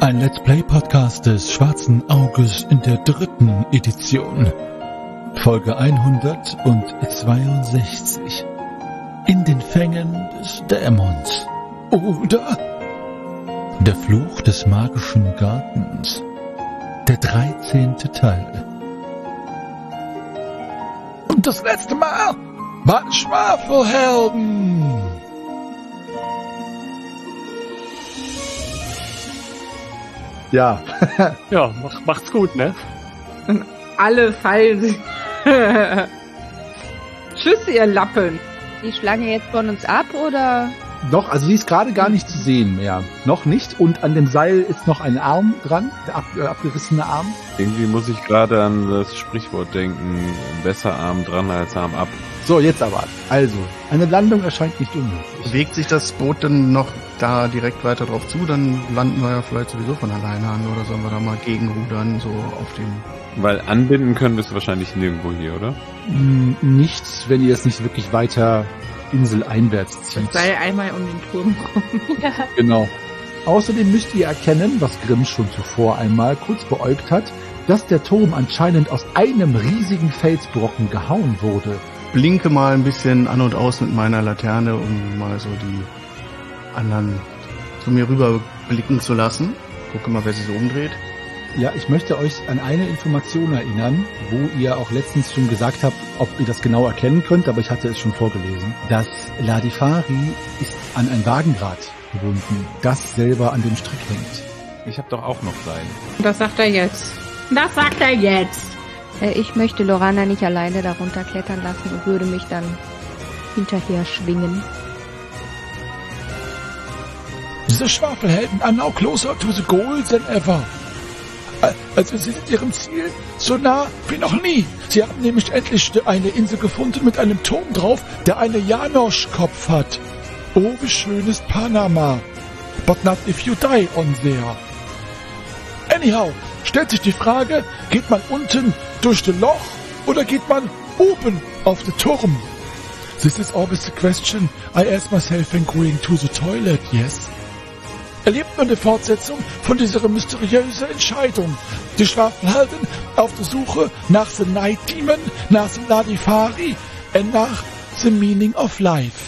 Ein Let's Play Podcast des Schwarzen Auges in der 3. Edition. Folge 162. In den Fängen des Dämons. Oder der Fluch des magischen Gartens. Der 13. Teil. Und das letzte Mal waren Schwafelhelden. Ja. Ja, macht's gut, ne? Und alle fallen. Tschüss, ihr Lappen. Die Schlange jetzt von uns ab, oder? Noch, also sie ist gerade gar nicht zu sehen mehr. Noch nicht. Und an dem Seil ist noch ein Arm dran, der abgerissene Arm. Irgendwie muss ich gerade an das Sprichwort denken, besser Arm dran als Arm ab. So, jetzt aber. Also, eine Landung erscheint nicht unmöglich. Bewegt sich das Boot denn noch da direkt weiter drauf zu, dann landen wir ja vielleicht sowieso von alleine an, oder sollen wir da mal gegenrudern, so auf dem... Weil anbinden können wir es wahrscheinlich nirgendwo hier, oder? Nichts, wenn ihr es nicht wirklich weiter inseleinwärts zieht. Das sei einmal um den Turm rum. Ja. Genau. Außerdem müsst ihr erkennen, was Grimm schon zuvor einmal kurz beäugt hat, dass der Turm anscheinend aus einem riesigen Felsbrocken gehauen wurde. Blinke mal ein bisschen an und aus mit meiner Laterne, um mal so die anderen zu mir rüber blicken zu lassen. Gucke mal, wer sich so umdreht. Ja, ich möchte euch an eine Information erinnern, wo ihr auch letztens schon gesagt habt, ob ihr das genau erkennen könnt, aber ich hatte es schon vorgelesen. Das Ladifari ist an ein Wagenrad gebunden, das selber an dem Strick hängt. Ich habe doch auch noch Seil. Das sagt er jetzt. Das sagt er jetzt. Ich möchte Lorana nicht alleine darunter klettern lassen und würde mich dann hinterher schwingen. Diese Schwafelhelden are now closer to the goal than ever. Also sie sind ihrem Ziel so nah wie noch nie. Sie haben nämlich endlich eine Insel gefunden mit einem Turm drauf, der einen Janosch-Kopf hat. Oh, wie schön ist Panama. But not if you die on there. Anyhow, stellt sich die Frage, geht man unten durch das Loch oder geht man oben auf den Turm? This is always the question I ask myself when going to the toilet, yes? Erlebt man eine Fortsetzung von dieser mysteriösen Entscheidung. Die Schwafelhelden auf der Suche nach the Night Demon, nach the Ladifari und nach the Meaning of Life.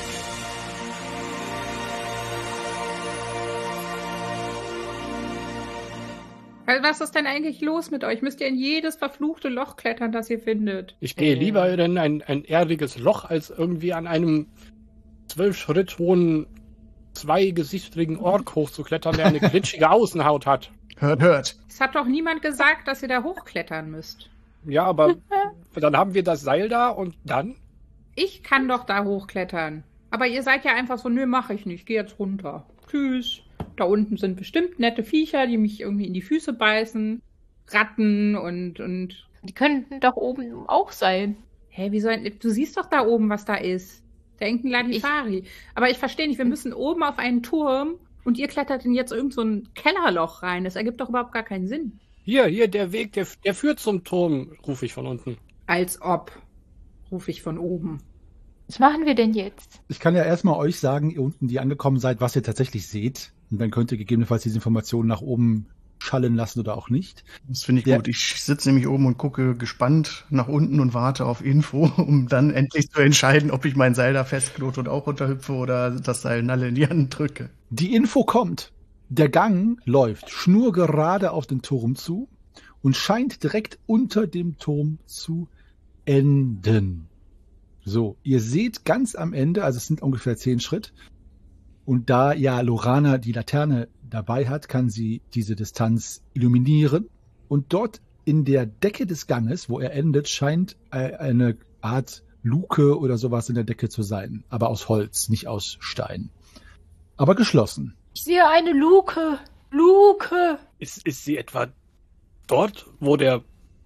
Also was ist denn eigentlich los mit euch? Müsst ihr in jedes verfluchte Loch klettern, das ihr findet? Ich gehe lieber in ein erdiges Loch, als irgendwie an einem 12 Schritt hohen, zweigesichtigen Ork hochzuklettern, der eine glitschige Außenhaut hat. Hört. Es hat doch niemand gesagt, dass ihr da hochklettern müsst. Ja, aber dann haben wir das Seil da und dann? Ich kann doch da hochklettern. Aber ihr seid ja einfach so, nö, mach ich nicht, geh jetzt runter. Tschüss. Da unten sind bestimmt nette Viecher, die mich irgendwie in die Füße beißen. Ratten und... Die könnten doch oben auch sein. Hä, du siehst doch da oben, was da ist. Da hängt ein Ladifari. Aber ich verstehe nicht, wir müssen oben auf einen Turm und ihr klettert in jetzt irgend so ein Kellerloch rein. Das ergibt doch überhaupt gar keinen Sinn. Hier, der Weg, der führt zum Turm, rufe ich von unten. Als ob, rufe ich von oben. Was machen wir denn jetzt? Ich kann ja erstmal euch sagen, ihr unten, die angekommen seid, was ihr tatsächlich seht. Und dann könnt ihr gegebenenfalls diese Informationen nach oben schallen lassen oder auch nicht. Das finde ich gut. Ich sitze nämlich oben und gucke gespannt nach unten und warte auf Info, um dann endlich zu entscheiden, ob ich mein Seil da festknote und auch runterhüpfe oder das Seil nalle in die Hand drücke. Die Info kommt. Der Gang läuft schnurgerade auf den Turm zu und scheint direkt unter dem Turm zu enden. So, ihr seht ganz am Ende, also es sind ungefähr 10 Schritt, und da ja Lorana die Laterne dabei hat, kann sie diese Distanz illuminieren. Und dort in der Decke des Ganges, wo er endet, scheint eine Art Luke oder sowas in der Decke zu sein. Aber aus Holz, nicht aus Stein. Aber geschlossen. Ich sehe eine Luke. Luke. Ist sie etwa dort, wo der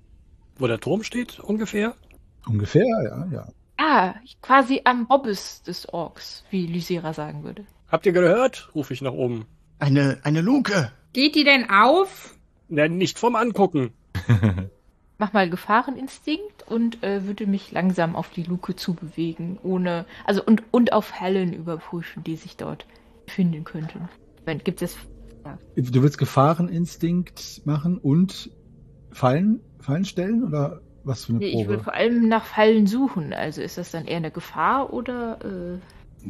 Turm steht, ungefähr? Ungefähr, ja. Ah, quasi am Hobbes des Orks, wie Lysera sagen würde. Habt ihr gehört? Rufe ich nach oben. Eine Luke. Geht die denn auf? Na, nicht vom Angucken. Mach mal Gefahreninstinkt und würde mich langsam auf die Luke zubewegen, ohne, also und auf Hellen überprüfen, die sich dort finden könnten. Gibt es Du willst Gefahreninstinkt machen und Fallen stellen oder was für eine Nee, Probe? ich will vor allem nach Fallen suchen. Also ist das dann eher eine Gefahr oder...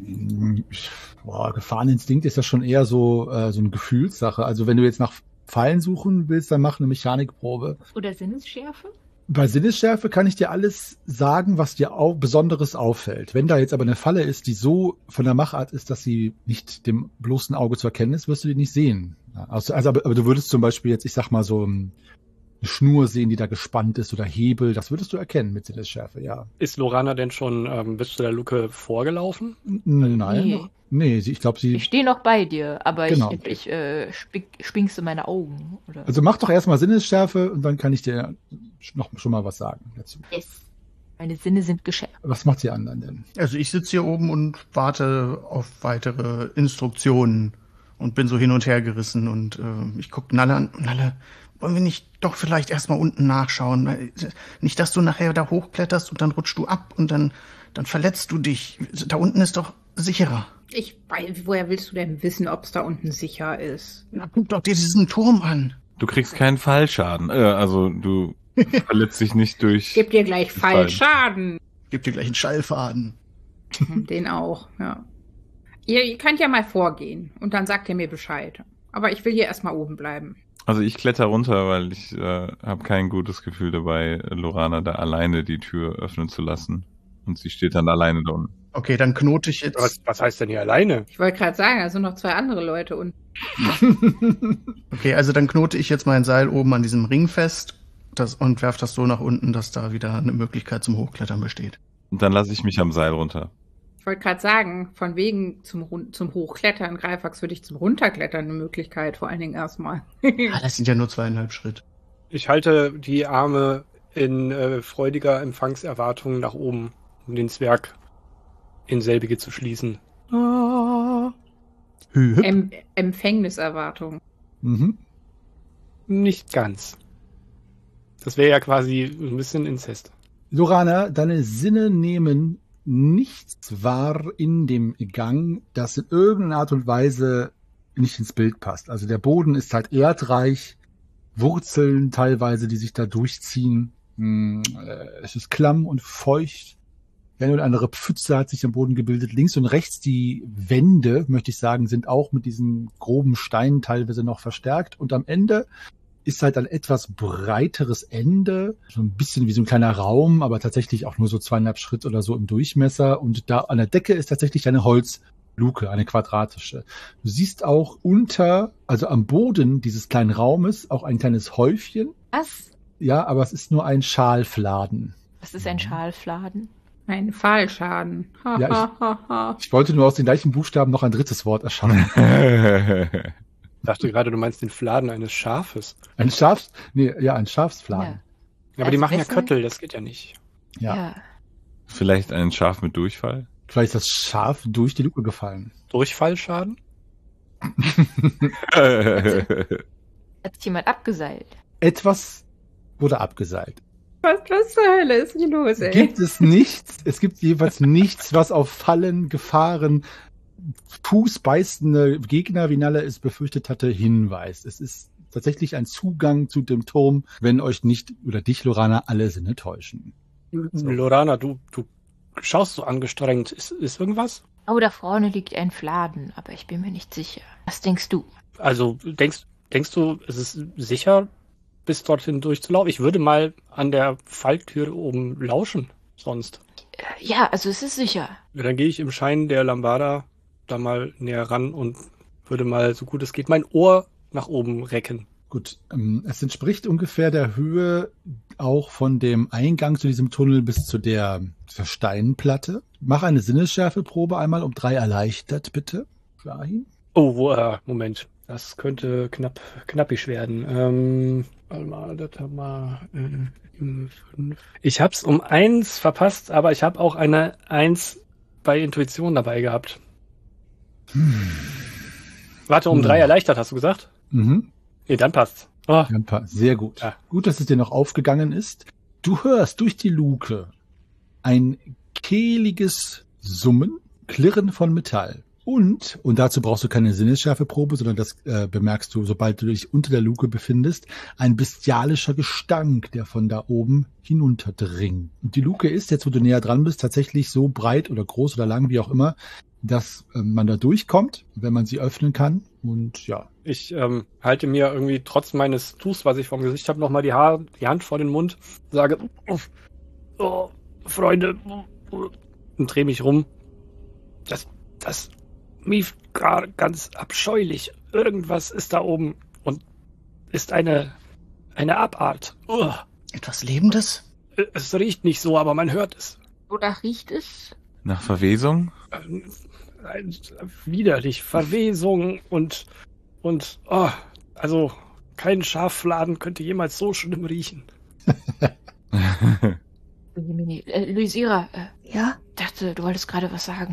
Gefahreninstinkt ist ja schon eher so eine Gefühlssache. Also wenn du jetzt nach Fallen suchen willst, dann mach eine Mechanikprobe. Oder Sinnesschärfe? Bei Sinnesschärfe kann ich dir alles sagen, was dir auch Besonderes auffällt. Wenn da jetzt aber eine Falle ist, die so von der Machart ist, dass sie nicht dem bloßen Auge zu erkennen ist, wirst du die nicht sehen. Aber du würdest zum Beispiel jetzt, ich sag mal so eine Schnur sehen, die da gespannt ist oder Hebel, das würdest du erkennen mit Sinnesschärfe, ja. Ist Lorana denn schon bis zu der Luke vorgelaufen? Nein. Nee, ich glaube, Ich stehe noch bei dir, aber Genau. ich spinkste meine Augen. Oder? Also mach doch erstmal Sinnesschärfe und dann kann ich dir schon mal was sagen dazu. Yes. Meine Sinne sind geschärft. Was macht die anderen denn? Also ich sitze hier oben und warte auf weitere Instruktionen und bin so hin und her gerissen und ich gucke Nalle an. Nalle, wollen wir nicht doch vielleicht erstmal unten nachschauen? Nicht, dass du nachher da hochkletterst und dann rutschst du ab und dann verletzt du dich. Da unten ist doch sicherer. Woher willst du denn wissen, ob es da unten sicher ist? Na, guck doch dir diesen Turm an. Du kriegst keinen Fallschaden. Also du verletzt dich nicht durch... Gib dir gleich Fallschaden. Gib dir gleich einen Schallfaden. Den auch, ja. Ihr könnt ja mal vorgehen und dann sagt ihr mir Bescheid. Aber ich will hier erstmal oben bleiben. Also ich kletter runter, weil ich habe kein gutes Gefühl dabei, Lorana da alleine die Tür öffnen zu lassen. Und sie steht dann alleine da unten. Okay, dann knote ich jetzt. Was heißt denn hier alleine? Ich wollte gerade sagen, da sind noch 2 andere Leute und Okay, also dann knote ich jetzt mein Seil oben an diesem Ring fest und werfe das so nach unten, dass da wieder eine Möglichkeit zum Hochklettern besteht. Und dann lasse ich mich am Seil runter. ich wollte gerade sagen, von wegen zum Hochklettern, Greifax für dich zum Runterklettern eine Möglichkeit, vor allen Dingen erstmal. Ah, das sind ja nur 2,5 Schritt. Ich halte die Arme in freudiger Empfangserwartung nach oben, um den Zwerg in selbige zu schließen. Empfängniserwartung. Mhm. Nicht ganz. Das wäre ja quasi ein bisschen Inzest. Lorana, deine Sinne nehmen nichts wahr in dem Gang, das in irgendeiner Art und Weise nicht ins Bild passt. Also der Boden ist halt erdreich, Wurzeln teilweise, die sich da durchziehen. Es ist klamm und feucht. Eine oder andere Pfütze hat sich am Boden gebildet. Links und rechts die Wände, möchte ich sagen, sind auch mit diesen groben Steinen teilweise noch verstärkt. Und am Ende ist halt ein etwas breiteres Ende, so ein bisschen wie so ein kleiner Raum, aber tatsächlich auch nur so 2,5 Schritt oder so im Durchmesser. Und da an der Decke ist tatsächlich eine Holzluke, eine quadratische. Du siehst auch also am Boden dieses kleinen Raumes, auch ein kleines Häufchen. Was? Ja, aber es ist nur ein Schalfladen. Was ist ein Schalfladen? Ein Fallschaden. Ich wollte nur aus den gleichen Buchstaben noch ein drittes Wort erschaffen. Ich dachte gerade, du meinst den Fladen eines Schafes. Ein Schafsfladen. Ja, aber die Also machen ja besser? Köttel, das geht ja nicht. Ja. Vielleicht ein Schaf mit Durchfall? Vielleicht ist das Schaf durch die Luke gefallen. Durchfallschaden? Hat sich jemand abgeseilt? Etwas wurde abgeseilt. Was zur Hölle ist hier los, ey? Gibt es nichts, es gibt jeweils nichts, was auf Fallen, Gefahren, fußbeißende Gegner, wie Nalle es befürchtet hatte, hinweist. Es ist tatsächlich ein Zugang zu dem Turm, wenn euch nicht, oder dich, Lorana, alle Sinne täuschen. Lorana, du schaust so angestrengt. Ist irgendwas? Oh, da vorne liegt ein Fladen, aber ich bin mir nicht sicher. Was denkst du? Also, denkst du, es ist sicher, bis dorthin durchzulaufen? Ich würde mal an der Falltür oben lauschen, sonst. Ja, also es ist sicher. Ja, dann gehe ich im Schein der Lambada da mal näher ran und würde mal, so gut es geht, mein Ohr nach oben recken. Gut, es entspricht ungefähr der Höhe auch von dem Eingang zu diesem Tunnel bis zu der Steinplatte. Mach eine Sinnesschärfeprobe einmal um 3 erleichtert, bitte. Rahim. Oh, Moment. Das könnte knappig werden. Ich hab's um 1 verpasst, aber ich habe auch eine 1 bei Intuition dabei gehabt. Warte, um 3 erleichtert, hast du gesagt? Mhm. Nee, dann passt's. Oh. Sehr gut. Ja. Gut, dass es dir noch aufgegangen ist. Du hörst durch die Luke ein kehliges Summen, Klirren von Metall. Und dazu brauchst du keine Sinnesschärfeprobe, sondern das bemerkst du, sobald du dich unter der Luke befindest, ein bestialischer Gestank, der von da oben hinunterdringt. Und die Luke ist, jetzt wo du näher dran bist, tatsächlich so breit oder groß oder lang, wie auch immer, dass man da durchkommt, wenn man sie öffnen kann. Und ja. Ich halte mir irgendwie trotz meines Tuchs, was ich vom Gesicht habe, nochmal die Hand vor den Mund, sage, oh, Freunde, und drehe mich rum. Das mieft gar ganz abscheulich. Irgendwas ist da oben und ist eine Abart. Etwas Lebendes? Es riecht nicht so, aber man hört es. Wonach riecht es? Nach Verwesung? Widerlich. Verwesung und also kein Schaffladen könnte jemals so schlimm riechen. Lysira, Ja? dachte, du wolltest gerade was sagen.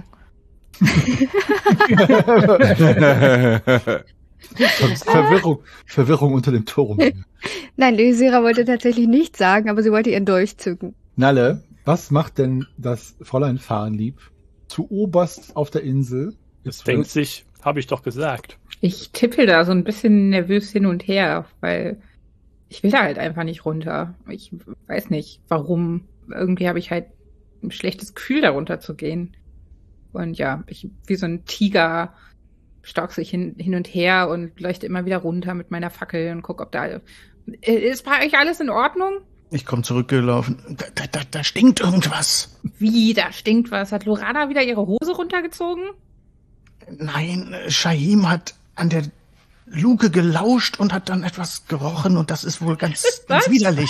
Verwirrung unter dem Turm. Nein, Lysira wollte tatsächlich nichts sagen, aber sie wollte ihren Dolch zücken. Nalle, was macht denn das Fräulein Fahnenlieb zu oberst auf der Insel? Es denkt sich, habe ich doch gesagt. Ich tippel da so ein bisschen nervös hin und her, weil ich will da halt einfach nicht runter. Ich weiß nicht, warum. Irgendwie habe ich halt ein schlechtes Gefühl, da runter zu gehen. Und ja, ich wie so ein Tiger stauchse ich hin und her und leuchte immer wieder runter mit meiner Fackel und gucke, ob da... Ist bei euch alles in Ordnung? Ich komme zurückgelaufen. Da stinkt irgendwas. Wie, da stinkt was? Hat Lorana wieder ihre Hose runtergezogen? Nein, Shahim hat an der Luke gelauscht und hat dann etwas gerochen und das ist wohl ganz widerlich.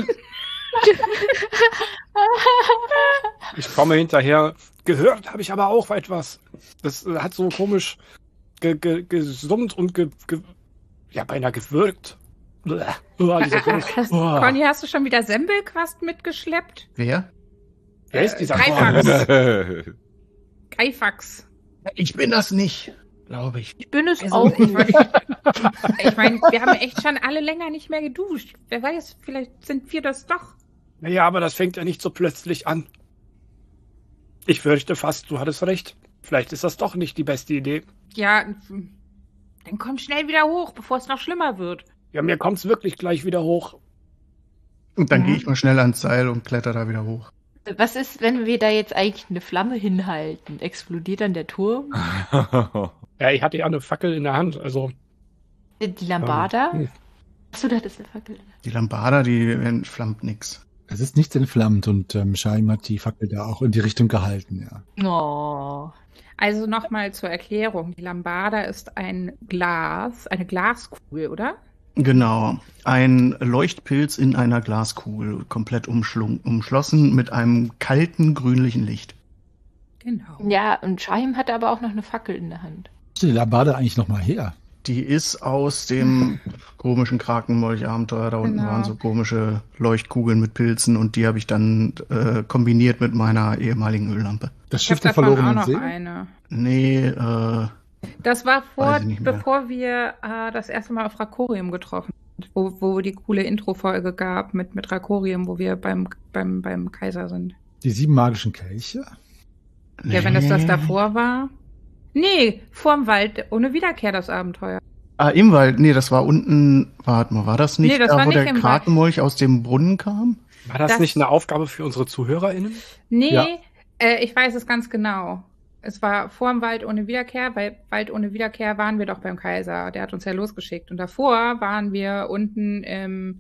Ich komme hinterher. Gehört habe ich aber auch etwas. Das hat so komisch gesummt und beinahe gewirkt. Conny, hast du schon wieder Sembelquast mitgeschleppt? Wer? Wer ist dieser Greifax. Greifax. Ich bin das nicht, glaube ich. Ich bin es Also, auch. ich meine, wir haben echt schon alle länger nicht mehr geduscht. Wer weiß, vielleicht sind wir das doch. Naja, aber das fängt ja nicht so plötzlich an. Ich fürchte fast, du hattest recht. Vielleicht ist das doch nicht die beste Idee. Ja, dann komm schnell wieder hoch, bevor es noch schlimmer wird. Ja, mir kommt's wirklich gleich wieder hoch. Und dann gehe ich mal schnell ans Seil und kletter da wieder hoch. Was ist, wenn wir da jetzt eigentlich eine Flamme hinhalten? Explodiert dann der Turm? Ja, ich hatte ja eine Fackel in der Hand, also... Die Lambada? Achso, du hattest eine Fackel. Die Lambada, die entflammt nix. Es ist nichts entflammt und Shahim hat die Fackel da auch in die Richtung gehalten, ja. Oh. Also nochmal zur Erklärung. Die Lambada ist eine Glaskugel, oder? Genau. Ein Leuchtpilz in einer Glaskugel, komplett umschlossen mit einem kalten, grünlichen Licht. Genau. Ja, und Shahim hatte aber auch noch eine Fackel in der Hand. Wo ist die Lambada eigentlich nochmal her? Die ist aus dem komischen Krakenmolch-Abenteuer. Da unten waren so komische Leuchtkugeln mit Pilzen und die habe ich dann kombiniert mit meiner ehemaligen Öllampe. Das Ich Schiff habe der davon auch verlorenen noch See? eine. Nee, Das war Weiß ich nicht mehr. bevor wir das erste Mal auf Rakorium getroffen sind, wo die coole Intro-Folge gab mit Rakorium, wo wir beim Kaiser sind. Die 7 magischen Kelche? Ja, wenn das davor war. Nee, vorm Wald, ohne Wiederkehr das Abenteuer. Ah, im Wald. Nee, das war unten. Warte mal, war das nicht Nee, das da, war wo nicht der im Wald. Krakenmolch aus dem Brunnen kam? War das nicht eine Aufgabe für unsere ZuhörerInnen? Nee, Ja. Ich weiß es ganz genau. Es war vorm Wald ohne Wiederkehr, weil Wald ohne Wiederkehr waren wir doch beim Kaiser. Der hat uns ja losgeschickt. Und davor waren wir unten im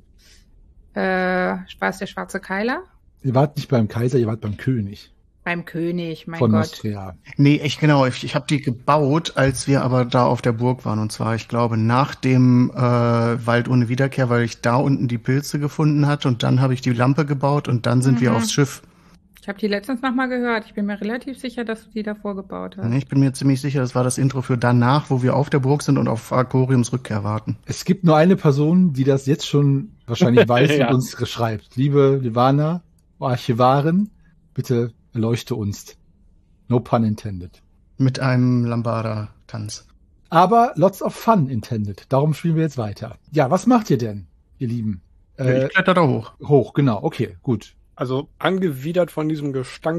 war es der Schwarze Keiler? Ihr wart nicht beim Kaiser, ihr wart beim König Beim König, mein von Gott. Nostria. Nee, echt genau. Ich habe die gebaut, als wir aber da auf der Burg waren. Und zwar, ich glaube, nach dem Wald ohne Wiederkehr, weil ich da unten die Pilze gefunden hatte. Und dann habe ich die Lampe gebaut und dann sind wir aufs Schiff. Ich habe die letztens nochmal gehört. Ich bin mir relativ sicher, dass du die davor gebaut hast. Ich bin mir ziemlich sicher, das war das Intro für danach, wo wir auf der Burg sind und auf Arkoriums Rückkehr warten. Es gibt nur eine Person, die das jetzt schon wahrscheinlich weiß Ja. und uns schreibt. Liebe Livana, Archivarin, bitte erleuchte uns. No pun intended. Mit einem Lambada-Tanz. Aber lots of fun intended. Darum spielen wir jetzt weiter. Ja, was macht ihr denn, ihr Lieben? Ich kletter da hoch. Hoch, genau. Okay, gut. Also angewidert von diesem Gestank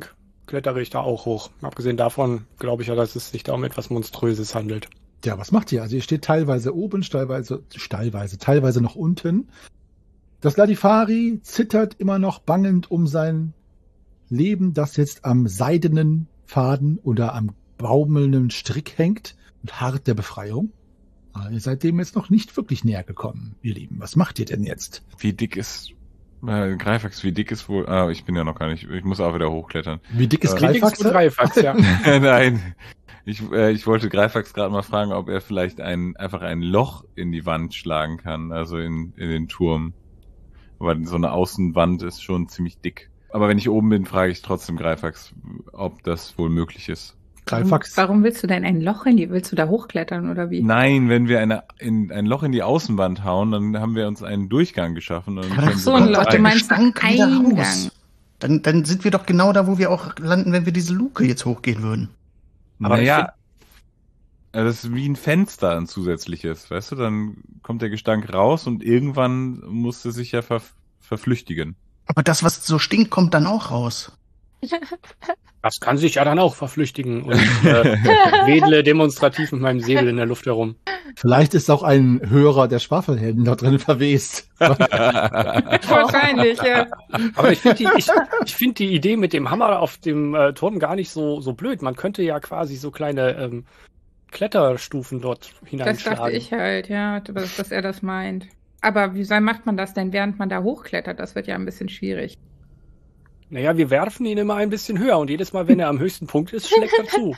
klettere ich da auch hoch. Abgesehen davon glaube ich ja, dass es sich da um etwas Monströses handelt. Ja, was macht ihr? Also ihr steht teilweise oben, teilweise noch unten. Das Ladifari zittert immer noch bangend um sein Leben, das jetzt am seidenen Faden oder am baumelnden Strick hängt und harrt der Befreiung. Aber ihr seid dem jetzt noch nicht wirklich näher gekommen, ihr Lieben. Was macht ihr denn jetzt? Wie dick ist Greifax, wie dick ist wohl... ich bin ja noch gar nicht... Ich muss auch wieder hochklettern. Wie dick ist Wie dick ist Greifax? Greifax, ja. Nein, ich wollte Greifax gerade mal fragen, ob er vielleicht einfach ein Loch in die Wand schlagen kann, also in den Turm. Weil so eine Außenwand ist schon ziemlich dick. Aber wenn ich oben bin, frage ich trotzdem Greifax, ob das wohl möglich ist. Greifax. Warum willst du denn ein Loch willst du da hochklettern oder wie? Nein, wenn wir ein Loch in die Außenwand hauen, dann haben wir uns einen Durchgang geschaffen. Und Aber können doch so ein Loch, rein. du meinst Gestank wieder Eingang. raus. Dann sind wir doch genau da, wo wir auch landen, wenn wir diese Luke jetzt hochgehen würden. Aber Aber naja, das ist wie ein Fenster, ein zusätzliches, weißt du? Dann kommt der Gestank raus und irgendwann muss er sich ja verflüchtigen. Aber das, was so stinkt, kommt dann auch raus. Das kann sich ja dann auch verflüchtigen und wedle demonstrativ mit meinem Säbel in der Luft herum. Vielleicht ist auch ein Hörer der Schwafelhelden da drin verwest. Wahrscheinlich, ja. Aber ich finde die Idee mit dem Hammer auf dem Turm gar nicht so blöd. Man könnte ja quasi so kleine Kletterstufen dort Das hineinschlagen. dachte ich halt, ja, dass er das meint. Aber wie macht man das denn, während man da hochklettert? Das wird ja ein bisschen schwierig. Naja, wir werfen ihn immer ein bisschen höher und jedes Mal, wenn er am höchsten Punkt ist, schlägt er zu.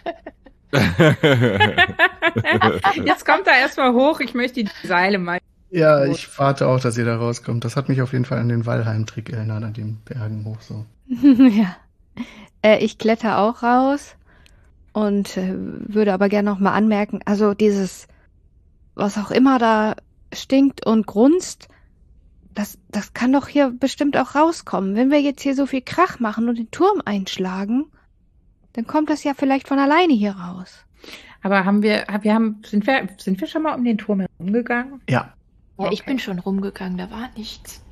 Jetzt kommt er erstmal hoch. Ich möchte die Seile mal. Ja, ich warte auch, dass ihr da rauskommt. Das hat mich auf jeden Fall an den Valheim-Trick erinnert, an den Bergen hoch so. Ja. Ich kletter auch raus und würde aber gerne noch mal anmerken, also dieses, was auch immer da stinkt und grunzt, das kann doch hier bestimmt auch rauskommen. Wenn wir jetzt hier so viel Krach machen und den Turm einschlagen, dann kommt das ja vielleicht von alleine hier raus. Aber sind wir schon mal um den Turm herumgegangen? Ja. Ja, ich Okay. bin schon rumgegangen, da war nichts.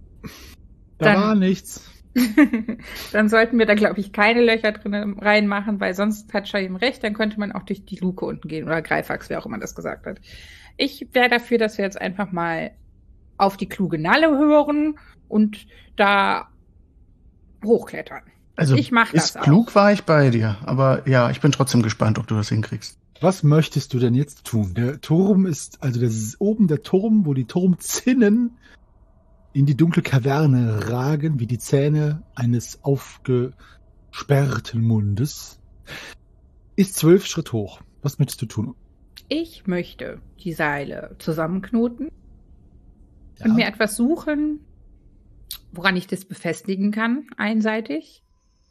Da Dann- war nichts. Dann sollten wir da, glaube ich, keine Löcher drin reinmachen, weil sonst hat Shaim recht, dann könnte man auch durch die Luke unten gehen oder Greifax, wer auch immer das gesagt hat. Ich wäre dafür, dass wir jetzt einfach mal auf die kluge Nalle hören und da hochklettern. Also Ich mach das ist klug auch. war ich bei dir, aber ja, ich bin trotzdem gespannt, ob du das hinkriegst. Was möchtest du denn jetzt tun? Der Turm ist, also das ist oben der Turm, wo die Turmzinnen in die dunkle Kaverne ragen, wie die Zähne eines aufgesperrten Mundes, ist 12 Schritt hoch. Was möchtest du tun? Ich möchte die Seile zusammenknoten Ja. und mir etwas suchen, woran ich das befestigen kann, einseitig.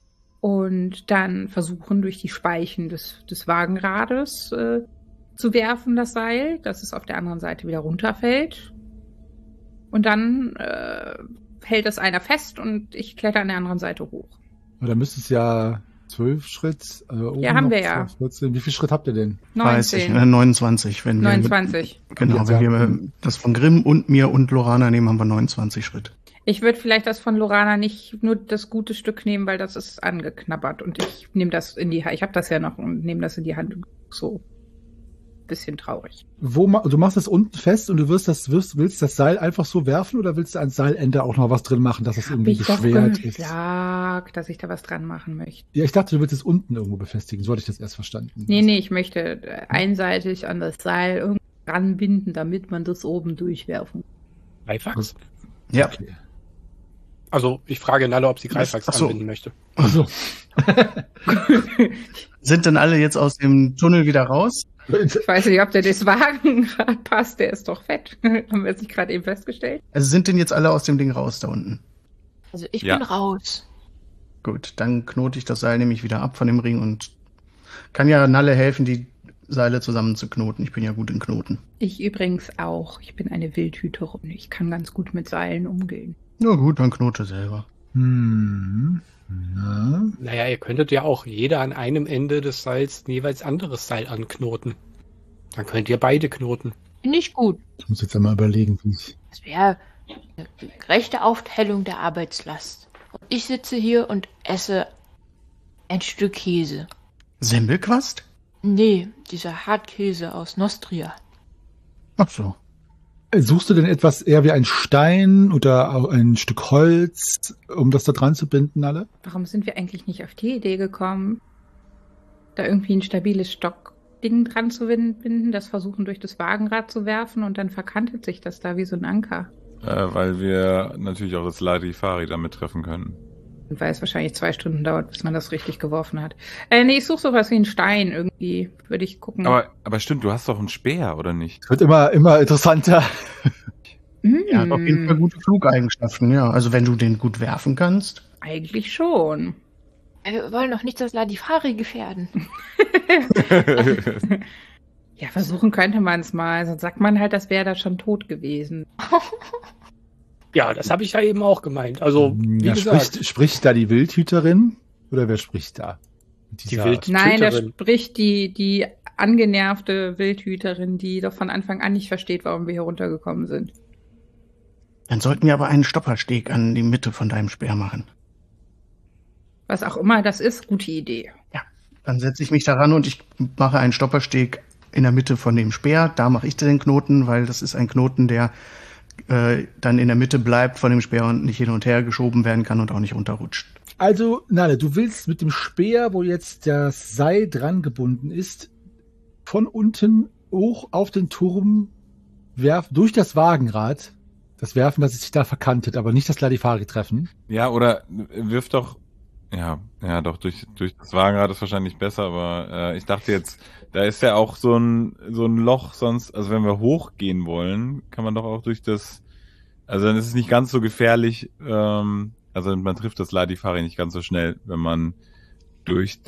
Und dann versuchen, durch die Speichen des Wagenrades zu werfen, das Seil, dass es auf der anderen Seite wieder runterfällt. Und dann hält es einer fest und ich kletter an der anderen Seite hoch. Aber da müsste es ja 12 Schritt. Oben Ja, haben noch wir ja. 14. Wie viel Schritt habt ihr denn? 30, 19, 29, wenn wir 29. genau, Jetzt wenn sagen- wir das von Grimm und mir und Lorana nehmen, haben wir 29 Schritt. Ich würde vielleicht das von Lorana nicht nur das gute Stück nehmen, weil das ist angeknabbert und ich nehme das in die Hand. Ich habe das ja noch und nehme das in die Hand. So bisschen traurig. Du machst es unten fest und du willst das Seil einfach so werfen oder willst du ans Seilende auch noch was drin machen, dass es Hab irgendwie ich doch beschwert ist? gesagt, dass ich da was dran machen möchte. Ja, ich dachte, du willst es unten irgendwo befestigen. So hatte ich das erst verstanden. Nee, ich möchte einseitig an das Seil irgendwie ranbinden, damit man das oben durchwerfen kann. Greifax? Ja. Okay. Also, ich frage Nalle, ob sie Greifax Ach so. anbinden möchte. Also, Sind denn alle jetzt aus dem Tunnel wieder raus? Ich weiß nicht, ob der das Wagenrad passt, der ist doch fett. Haben wir es nicht gerade eben festgestellt? Also sind denn jetzt alle aus dem Ding raus da unten? Also ich Ja. bin raus. Gut, dann knote ich das Seil nämlich wieder ab von dem Ring und kann ja Nalle helfen, die Seile zusammen zu knoten. Ich bin ja gut in Knoten. Ich übrigens auch. Ich bin eine Wildhüterin. Ich kann ganz gut mit Seilen umgehen. Na gut, dann knote selber. Na, Naja, ihr könntet ja auch jeder an einem Ende des Seils ein jeweils anderes Seil anknoten. Dann könnt ihr beide knoten. Finde ich gut. ich muss jetzt einmal überlegen, wie ich. Das wäre eine gerechte Aufteilung der Arbeitslast. Und ich sitze hier und esse Ein Stück Käse. Semmelquast? Nee, dieser Hartkäse aus Nostria. Ach so. Suchst du denn etwas eher wie ein Stein oder auch ein Stück Holz, um das da dran zu binden, alle? Warum sind wir eigentlich nicht auf die Idee gekommen, da irgendwie ein stabiles Stockding dran zu binden, das versuchen durch das Wagenrad zu werfen und dann verkantet sich das da wie so ein Anker? Weil wir natürlich auch das Larifari damit treffen können. Und weil es wahrscheinlich 2 Stunden dauert, bis man das richtig geworfen hat. Nee, ich suche sowas wie einen Stein irgendwie, würde ich gucken. Aber stimmt, du hast doch einen Speer, oder nicht? Es wird immer interessanter. Er hat auf jeden Fall gute Flugeigenschaften, ja. Also wenn du den gut werfen kannst. Eigentlich schon. Wir wollen doch nicht das Ladifari gefährden. Ja, versuchen könnte man es mal. Sonst sagt man halt, das wäre da schon tot gewesen. Ja, das habe ich ja eben auch gemeint. Also, wie Ja, gesagt, spricht da die Wildhüterin? Oder wer spricht da? die Wildhüterin. Nein, da spricht die angenervte Wildhüterin, die doch von Anfang an nicht versteht, warum wir hier runtergekommen sind. Dann sollten wir aber einen Stoppersteg an die Mitte von deinem Speer machen. Was auch immer das ist, gute Idee. Ja, dann setze ich mich daran und ich mache einen Stoppersteg in der Mitte von dem Speer. Da mache ich den Knoten, weil das ist ein Knoten, der dann in der Mitte bleibt von dem Speer und nicht hin und her geschoben werden kann und auch nicht runterrutscht. Also, Nale, du willst mit dem Speer, wo jetzt das Seil dran gebunden ist, von unten hoch auf den Turm werfen, durch das Wagenrad, das werfen, dass es sich da verkantet, aber nicht das Ladifari treffen. Ja, oder wirf doch. Ja, doch, durch das Wagenrad ist wahrscheinlich besser, aber ich dachte jetzt, da ist ja auch so ein Loch sonst, also wenn wir hochgehen wollen, kann man doch auch durch das, also dann ist es nicht ganz so gefährlich, also man trifft das Ladifari nicht ganz so schnell, wenn man durch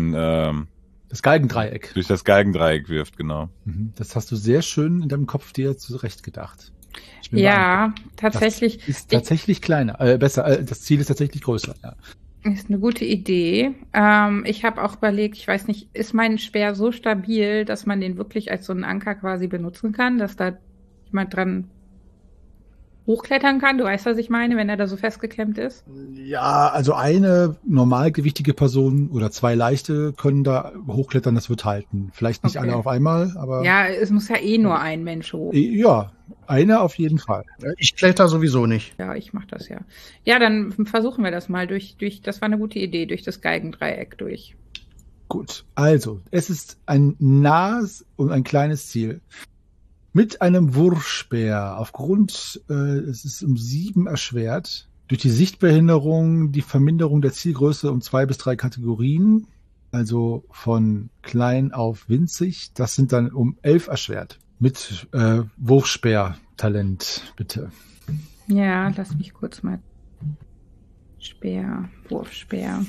Das Galgendreieck. durch das Galgendreieck wirft, genau. Das hast du sehr schön in deinem Kopf dir zurechtgedacht. Ich bin Ja, beeindruckt. tatsächlich. Das ist tatsächlich kleiner, besser, das Ziel ist tatsächlich größer, ja. Ist eine gute Idee. Ich habe auch überlegt, ich weiß nicht, ist mein Speer so stabil, dass man den wirklich als so einen Anker quasi benutzen kann, dass da jemand dran hochklettern kann? Du weißt, was ich meine, wenn er da so festgeklemmt ist? Ja, also eine normalgewichtige Person oder 2 leichte können da hochklettern, das wird halten. Vielleicht nicht Okay. alle auf einmal, aber Ja, es muss ja eh nur ein Mensch hoch. ja, einer auf jeden Fall. Ich kletter sowieso nicht. Ja, ich mach das ja. Ja, dann versuchen wir das mal durch, das war eine gute Idee, durch das Galgendreieck durch. Gut, also, es ist ein nahes und ein kleines Ziel. Mit einem Wurfspeer, aufgrund, es ist um 7 erschwert, durch die Sichtbehinderung, die Verminderung der Zielgröße um 2 bis 3 Kategorien, also von klein auf winzig, das sind dann um 11 erschwert. Mit Wurfspeer-Talent, bitte. Ja, lass mich kurz mal. Speer, Wurfspeer.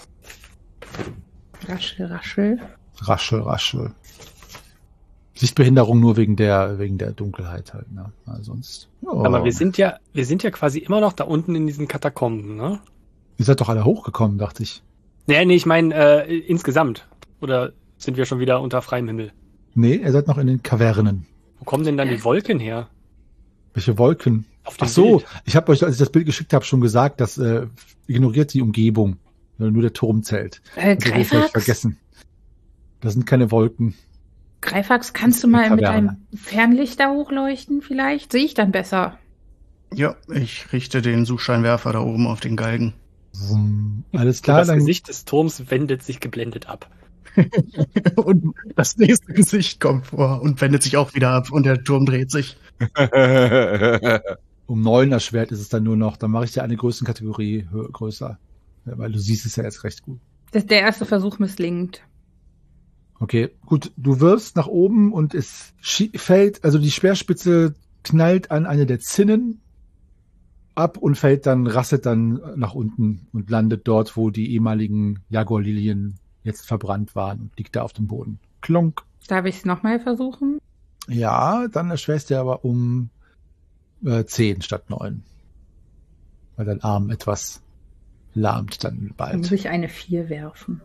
Raschel, raschel. Raschel, raschel. Sichtbehinderung nur wegen der Dunkelheit halt, ne? Also sonst. Oh. Aber wir sind ja quasi immer noch da unten in diesen Katakomben, ne? Ihr seid doch alle hochgekommen, dachte ich. Nee, ich meine insgesamt. Oder sind wir schon wieder unter freiem Himmel? Nee, ihr seid noch in den Kavernen. Wo kommen denn dann die Wolken her? Welche Wolken? Auf dem Ach so, Bild. ich habe euch, als ich das Bild geschickt habe, schon gesagt, dass ignoriert die Umgebung. Nur der Turm zählt. Also, vielleicht Greifax? vergessen. Das sind keine Wolken. Greifax, kannst du Die mal mit Taverne. einem Fernlicht da hochleuchten vielleicht? Sehe ich dann besser. Ja, ich richte den Suchscheinwerfer da oben auf den Galgen. Alles Und klar, das dann Gesicht des Turms wendet sich geblendet ab. Und das nächste Gesicht kommt vor und wendet sich auch wieder ab und der Turm dreht sich. um 9 erschwert ist es dann nur noch. Dann mache ich dir eine Größenkategorie größer. Ja, weil du siehst es ja jetzt recht gut. Der erste Versuch misslingt. Okay, gut. Du wirfst nach oben und es fällt, also die Speerspitze knallt an eine der Zinnen ab und fällt dann, rasselt dann nach unten und landet dort, wo die ehemaligen Jaguar-Lilien jetzt verbrannt waren und liegt da auf dem Boden. Klonk. Darf ich es nochmal versuchen? Ja, dann erschwerst du aber um 10 statt 9. Weil dein Arm etwas lahmt dann Dann muss bald. ich eine 4 werfen.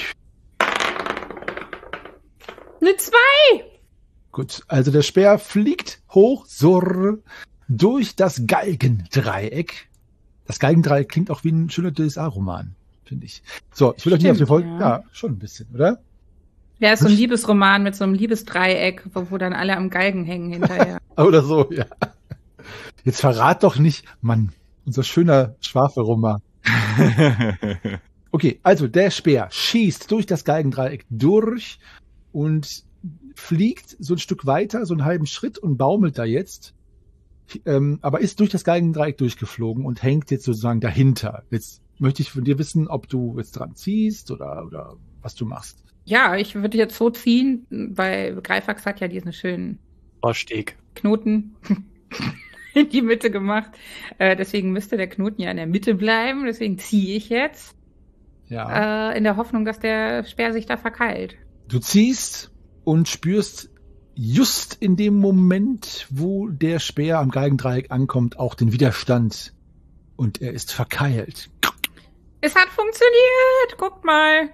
Eine 2! Gut, also der Speer fliegt hoch, surr, durch das Galgendreieck. Das Galgendreieck klingt auch wie ein schöner DSA-Roman. finde ich. So, ich will euch nicht auf die Stimmt, Folge. ja. Ja, schon ein bisschen, oder? Ja, ist so ein Liebesroman mit so einem Liebesdreieck, wo dann alle am Galgen hängen hinterher. Oder so, ja. Jetzt verrat doch nicht, Mann, unser schöner Schwafelroman. Okay, also der Speer schießt durch das Galgendreieck durch und fliegt so ein Stück weiter, so einen halben Schritt und baumelt da jetzt. Aber ist durch das Galgendreieck durchgeflogen und hängt jetzt sozusagen dahinter. Jetzt möchte ich von dir wissen, ob du jetzt dran ziehst oder was du machst. Ja, ich würde jetzt so ziehen, weil Greifax hat ja diesen schönen Vorsteg. Knoten in die Mitte gemacht. Deswegen müsste der Knoten ja in der Mitte bleiben. Deswegen ziehe ich jetzt Ja. in der Hoffnung, dass der Speer sich da verkeilt. Du ziehst und spürst just in dem Moment, wo der Speer am Galgendreieck ankommt, auch den Widerstand. Und er ist verkeilt. Es hat funktioniert! Guckt mal!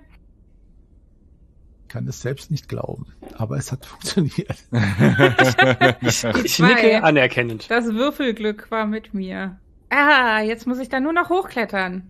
Kann es selbst nicht glauben. Aber es hat funktioniert. Ich nicke anerkennend. Das Würfelglück war mit mir. Ah, jetzt muss ich da nur noch hochklettern.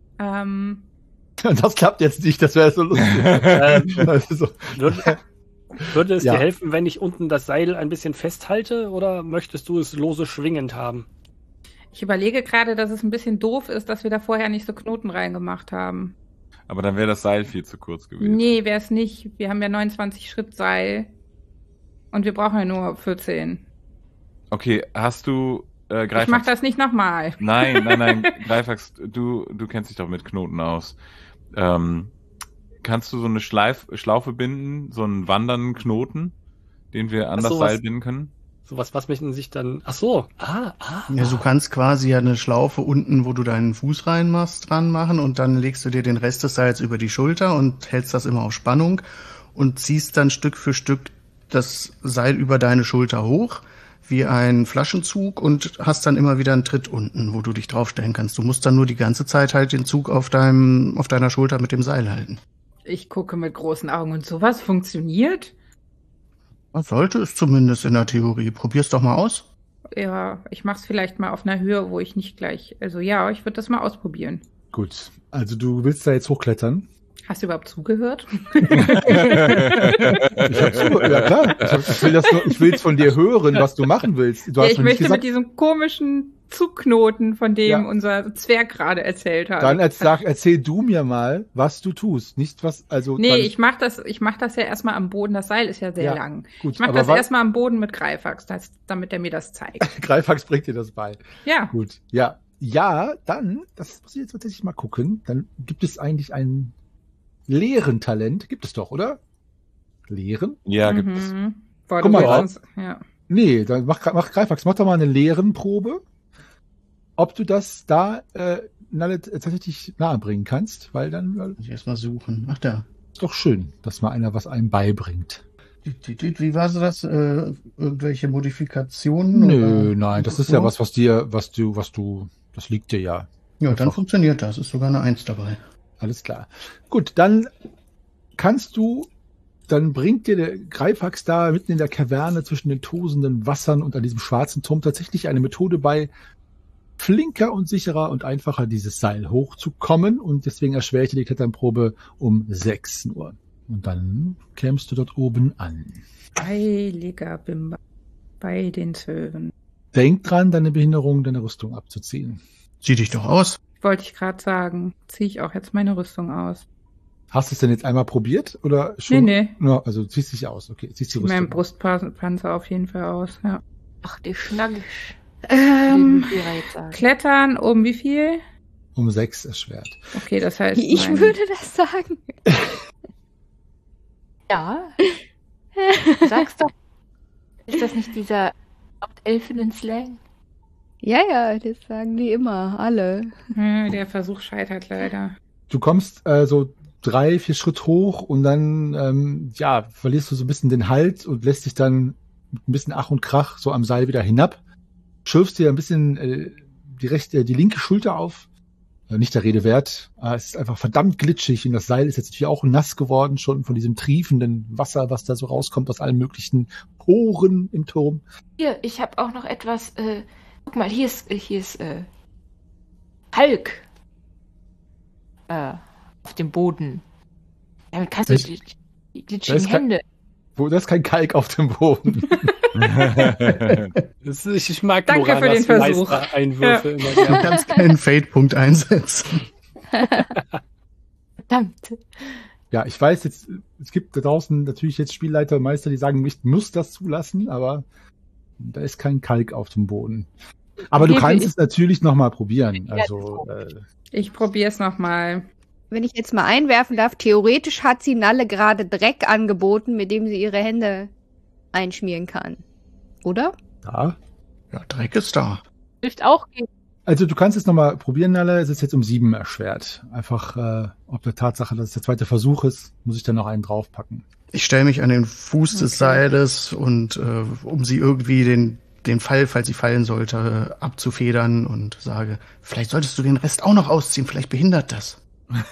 Das klappt jetzt nicht, das wäre so lustig. Also, Würde es Ja. dir helfen, wenn ich unten das Seil ein bisschen festhalte, oder möchtest du es lose schwingend haben? Ich überlege gerade, dass es ein bisschen doof ist, dass wir da vorher nicht so Knoten reingemacht haben. Aber dann wäre das Seil viel zu kurz gewesen. Nee, wäre es nicht. Wir haben ja 29 Schritt Seil. Und wir brauchen ja nur 14. Okay, hast du Ich mach Greifax? das nicht nochmal. Nein, Greifax, du kennst dich doch mit Knoten aus. Kannst du so eine Schlaufe binden, so einen wandernden Knoten, den wir an Ach das so, Seil was- binden können? Sowas, was mich in sich dann... Ach so. Ja, du kannst quasi ja eine Schlaufe unten, wo du deinen Fuß reinmachst, dran machen und dann legst du dir den Rest des Seils über die Schulter und hältst das immer auf Spannung und ziehst dann Stück für Stück das Seil über deine Schulter hoch, wie ein Flaschenzug, und hast dann immer wieder einen Tritt unten, wo du dich draufstellen kannst. Du musst dann nur die ganze Zeit halt den Zug auf deiner Schulter mit dem Seil halten. Ich gucke mit großen Augen und sowas funktioniert? Das sollte es zumindest in der Theorie. Probier's doch mal aus. Ja, ich mach's vielleicht mal auf einer Höhe, wo ich nicht gleich... Also ja, ich würde das mal ausprobieren. gut, also du willst da jetzt hochklettern. Hast du überhaupt zugehört? Ich hab zugehört, ja klar. Ich will es von dir hören, was du machen willst. Du Ja, hast ich mir nicht möchte gesagt, mit diesem komischen Zugknoten, von dem Ja. unser Zwerg gerade erzählt hat. dann erzähl du mir mal, was du tust. Nicht was, also. Nee, dann- ich mach das ja erstmal am Boden. Das Seil ist ja sehr Ja, lang. gut, Ich mach aber das was- erstmal am Boden mit Greifax, damit er mir das zeigt. Greifax bringt dir das bei. Ja. Gut, ja. Ja, dann, das muss ich jetzt tatsächlich mal gucken. Dann gibt es eigentlich ein Lehren-Talent. Gibt es doch, oder? Lehren? Ja, gibt es. Boah, Guck mal, willst ja. uns- ja. Nee, dann mach Greifax, mach doch mal eine Lehrenprobe, ob du das da tatsächlich nahe bringen kannst, weil dann Muss ich erstmal suchen. Ach da. ist doch schön, dass mal einer was einem beibringt. Wie war so das? Irgendwelche Modifikationen? Nö, oder? nein, das ist ja was du, das liegt dir ja. Ja, dann funktioniert das. Ist sogar eine 1 dabei. Alles klar. Gut, dann bringt dir der Greifax da mitten in der Kaverne zwischen den tosenden Wassern und an diesem schwarzen Turm tatsächlich eine Methode bei, flinker und sicherer und einfacher dieses Seil hochzukommen, und deswegen erschwere ich dir die Kletternprobe um 6 nur. Und dann kämst du dort oben an. Heiliger Bimba. Bei den Zwölfen. Denk dran, deine Behinderung, deine Rüstung abzuziehen. Sieh dich doch aus. Wollte ich gerade sagen. Ziehe ich auch jetzt meine Rüstung aus. Hast du es denn jetzt einmal probiert oder schon? Nee. Ja, also ziehst dich aus, okay. Ziehst die Zieh meinen Rüstung aus. Brustpanzer auf jeden Fall aus, ja. Ach, die Schnaggisch. Ähm, Wie wir jetzt sagen. Klettern um wie viel? Um 6 erschwert. Okay, das heißt. Ich mein- würde das sagen. Ja. Sag's doch. Ist das nicht dieser Elfinnen-Slang? Ja, das sagen die immer, alle. Der Versuch scheitert leider. Du kommst so 3, 4 Schritt hoch und dann verlierst du so ein bisschen den Halt und lässt dich dann mit ein bisschen Ach und Krach so am Seil wieder hinab. Schürfst dir ein bisschen die linke Schulter auf. Nicht der Rede wert. Es ist einfach verdammt glitschig und das Seil ist jetzt natürlich auch nass geworden, schon von diesem triefenden Wasser, was da so rauskommt aus allen möglichen Poren im Turm. Hier, ich habe auch noch etwas. Guck mal, hier ist Hulk. auf dem Boden. Damit kannst du die glitschigen Hände. Das ist kein Kalk auf dem Boden. Ich mag Danke für den Versuch. Einwürfe immer Du gerne. kannst keinen Fade-Punkt einsetzen. Verdammt. Ja, ich weiß jetzt, es gibt da draußen natürlich jetzt Spielleiter und Meister, die sagen, ich muss das zulassen, aber da ist kein Kalk auf dem Boden. Aber du kannst es natürlich nochmal probieren. Also, Ich probiere es nochmal. Wenn ich jetzt mal einwerfen darf, theoretisch hat sie Nalle gerade Dreck angeboten, mit dem sie ihre Hände einschmieren kann. Oder? ja. Ja, Dreck ist da. Hilft auch gegen. Also du kannst es nochmal probieren, Nalle. Es ist jetzt um 7 erschwert. Einfach, ob der Tatsache, dass es der zweite Versuch ist, muss ich dann noch einen draufpacken. Ich stelle mich an den Fuß des Seiles und um sie irgendwie den Fall, falls sie fallen sollte, abzufedern und sage, vielleicht solltest du den Rest auch noch ausziehen, vielleicht behindert das.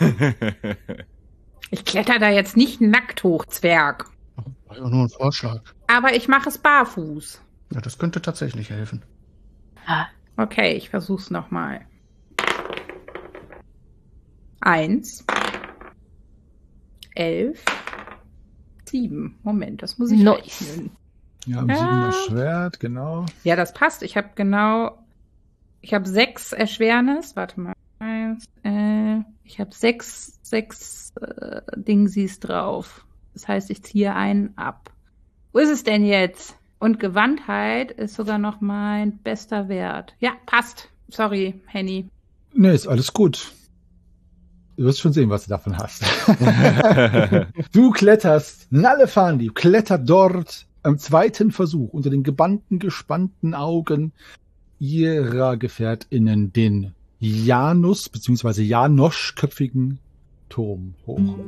Ich kletter da jetzt nicht nackt hoch, Zwerg. War ja nur ein Vorschlag. Aber ich mache es barfuß. Ja, das könnte tatsächlich helfen. Okay, ich versuch's nochmal. 1. 11. 7. Moment, das muss ich Nice. rechnen. Ja, um 7 erschwert, genau. Ja, das passt. Ich habe 6 Erschwernis. Warte mal. Ich habe 6 Dingsies drauf. Das heißt, ich ziehe einen ab. Wo ist es denn jetzt? Und Gewandtheit ist sogar noch mein bester Wert. Ja, passt. Sorry, Henny. Nee, ist alles gut. Du wirst schon sehen, was du davon hast. Du kletterst, Nalle Fandi, klettert dort am zweiten Versuch unter den gebannten, gespannten Augen ihrer GefährtInnen den Janus bzw. Janosch-köpfigen Turm hoch.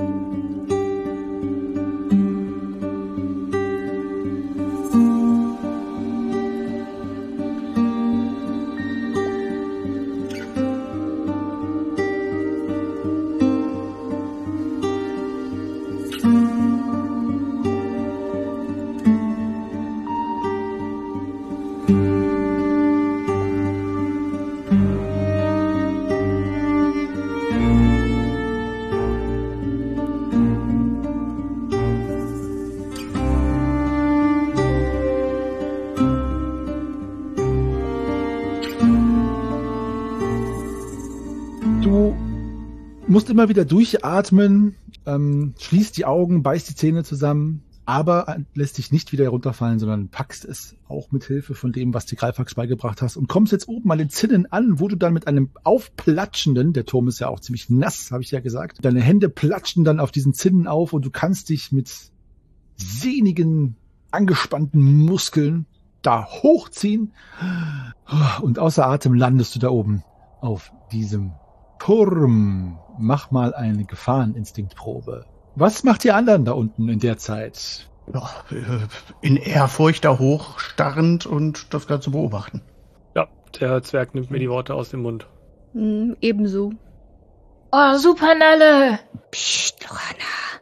Du musst immer wieder durchatmen, schließt die Augen, beißt die Zähne zusammen, aber lässt dich nicht wieder herunterfallen, sondern packst es auch mit Hilfe von dem, was dir Greifax beigebracht hast und kommst jetzt oben an den Zinnen an, wo du dann mit einem aufplatschenden, der Turm ist ja auch ziemlich nass, habe ich ja gesagt, deine Hände platschen dann auf diesen Zinnen auf und du kannst dich mit sehnigen, angespannten Muskeln da hochziehen und außer Atem landest du da oben auf diesem Turm. Mach mal eine Gefahreninstinktprobe. Was macht ihr anderen da unten in der Zeit? Ja, in Ehrfurcht da hoch starrend und das Ganze beobachten. Ja, der Zwerg nimmt mir die Worte aus dem Mund. Ebenso. Oh, super, Nalle. Psst, Lorana.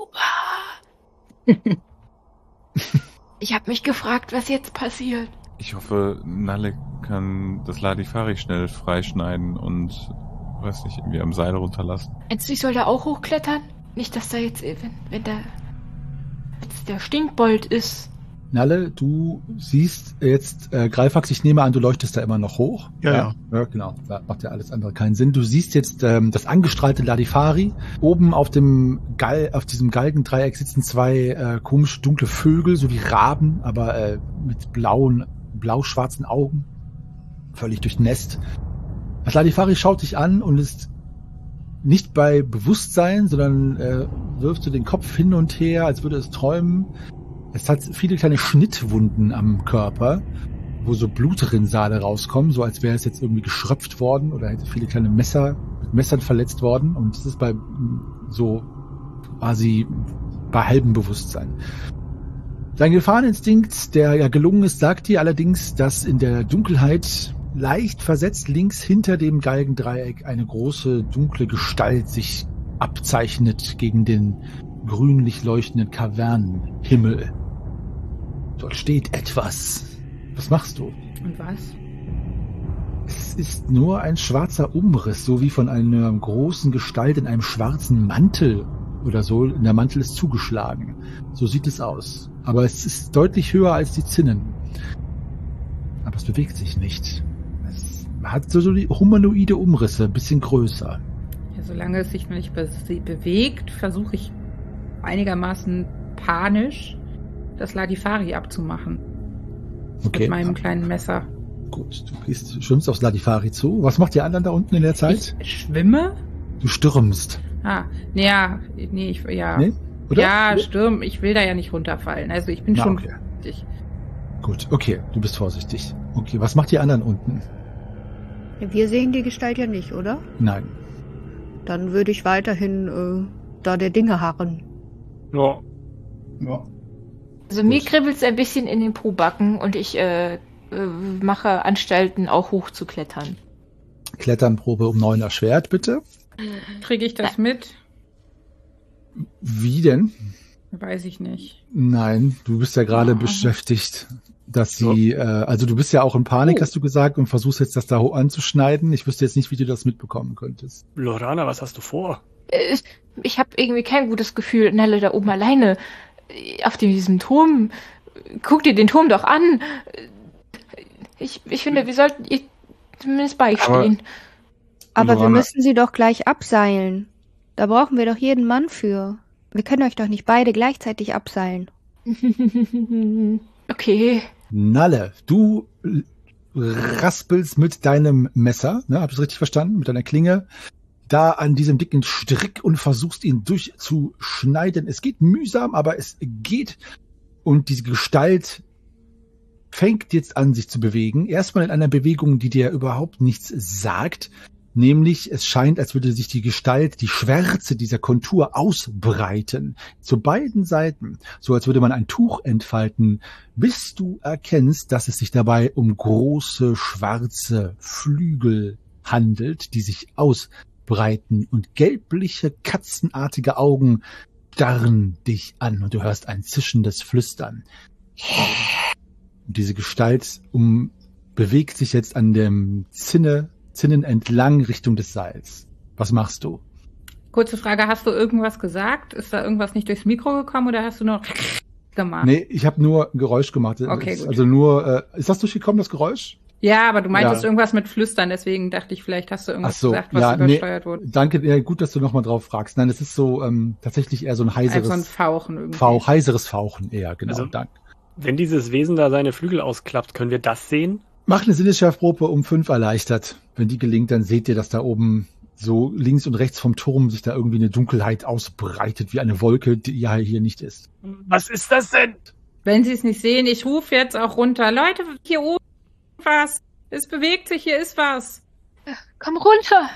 Super. Ich habe mich gefragt, was jetzt passiert. Ich hoffe, Nalle kann das Ladifari schnell freischneiden und, weiß nicht, irgendwie am Seil runterlassen. Meinst du, ich soll da auch hochklettern? Nicht, dass da jetzt, wenn der Stinkbold ist. Nalle, du siehst jetzt Greifax, ich nehme an, du leuchtest da immer noch hoch. Ja. Ja, genau. Da macht ja alles andere keinen Sinn. Du siehst jetzt das angestrahlte Ladifari. Oben auf diesem Galgendreieck sitzen 2 komisch dunkle Vögel, so wie Raben, aber mit blau-schwarzen Augen. Völlig durchnässt. Das Ladifari schaut dich an und ist nicht bei Bewusstsein, sondern wirft so den Kopf hin und her, als würde es träumen. Es hat viele kleine Schnittwunden am Körper, wo so Blutrinsale rauskommen, so als wäre es jetzt irgendwie geschröpft worden oder hätte viele kleine mit Messern verletzt worden. Und es ist bei so quasi bei halbem Bewusstsein. Sein Gefahreninstinkt, der ja gelungen ist, sagt dir allerdings, dass in der Dunkelheit leicht versetzt links hinter dem Galgendreieck eine große dunkle Gestalt sich abzeichnet gegen den grünlich leuchtenden Kavernenhimmel. Dort steht etwas. Was machst du? Und was? Es Es ist nur ein schwarzer Umriss, so wie von einer großen Gestalt in einem schwarzen Mantel oder so. Der Mantel ist zugeschlagen. So sieht es aus. Aber es ist deutlich höher als die Zinnen. Aber es bewegt sich nicht. Es hat so die humanoide Umrisse, ein bisschen größer. Ja, solange es sich noch nicht bewegt, versuche ich einigermaßen panisch das Ladifari abzumachen. Okay. Mit meinem kleinen Messer. Gut, du schwimmst aufs Ladifari zu. Was macht die anderen da unten in der Zeit? Ich schwimme? Du stürmst. Nee, Nee? Oder? Ja, stürm. Ich will da ja nicht runterfallen. Also ich bin schon okay. vorsichtig. Gut, okay, du bist vorsichtig. Okay, was macht die anderen unten? Wir sehen die Gestalt ja nicht, oder? Nein. Dann würde ich weiterhin da der Dinge harren. Ja. Ja. Also mir kribbelt es ein bisschen in den Pobacken und ich mache Anstalten, auch hochzuklettern. Kletternprobe um 9 erschwert, bitte. Kriege ich das mit? Wie denn? Weiß ich nicht. Nein, du bist ja gerade beschäftigt, dass sie, also du bist ja auch in Panik, hast du gesagt, und versuchst jetzt das da anzuschneiden. Ich wüsste jetzt nicht, wie du das mitbekommen könntest. Lorana, was hast du vor? Ich habe irgendwie kein gutes Gefühl, Nelle da oben alleine auf diesem Turm. Guck dir den Turm doch an. Ich finde, wir sollten ihr zumindest beistehen. Aber wir Lorana- müssen sie doch gleich abseilen. Da brauchen wir doch jeden Mann für. Wir können euch doch nicht beide gleichzeitig abseilen. Okay. Nalle, du raspelst mit deinem Messer, ne, hab ich richtig verstanden, mit deiner Klinge, da an diesem dicken Strick und versuchst ihn durchzuschneiden. Es geht mühsam, aber es geht. Und diese Gestalt fängt jetzt an, sich zu bewegen. Erstmal in einer Bewegung, die dir überhaupt nichts sagt. Nämlich, es scheint, als würde sich die Gestalt, die Schwärze dieser Kontur ausbreiten. Zu beiden Seiten. So als würde man ein Tuch entfalten, bis du erkennst, dass es sich dabei um große, schwarze Flügel handelt, die sich ausbreiten, und gelbliche, katzenartige Augen starren dich an und du hörst ein zischendes Flüstern. Und diese Gestalt bewegt sich jetzt an dem Zinnen entlang Richtung des Seils. Was machst du? Kurze Frage, hast du irgendwas gesagt? Ist da irgendwas nicht durchs Mikro gekommen oder hast du noch gemacht? Nee, ich habe nur ein Geräusch gemacht. Okay, gut. Also nur, ist das durchgekommen, das Geräusch? Ja, aber du meintest Ja. irgendwas mit Flüstern, deswegen dachte ich, vielleicht hast du irgendwas Ach so, gesagt, was ja, übersteuert wurde. Danke, ja, gut, dass du nochmal drauf fragst. Nein, es ist so tatsächlich eher so ein heiseres, Also ein Fauchen irgendwie. heiseres Fauchen eher, genau, Also- danke. Wenn dieses Wesen da seine Flügel ausklappt, können wir das sehen? Mach eine Sinnesschärfprobe um 5 erleichtert. Wenn die gelingt, dann seht ihr, dass da oben so links und rechts vom Turm sich da irgendwie eine Dunkelheit ausbreitet, wie eine Wolke, die ja hier nicht ist. Was ist das denn? Wenn sie es nicht sehen, ich rufe jetzt auch runter. Leute, hier oben was. Es bewegt sich, hier ist was. Komm runter.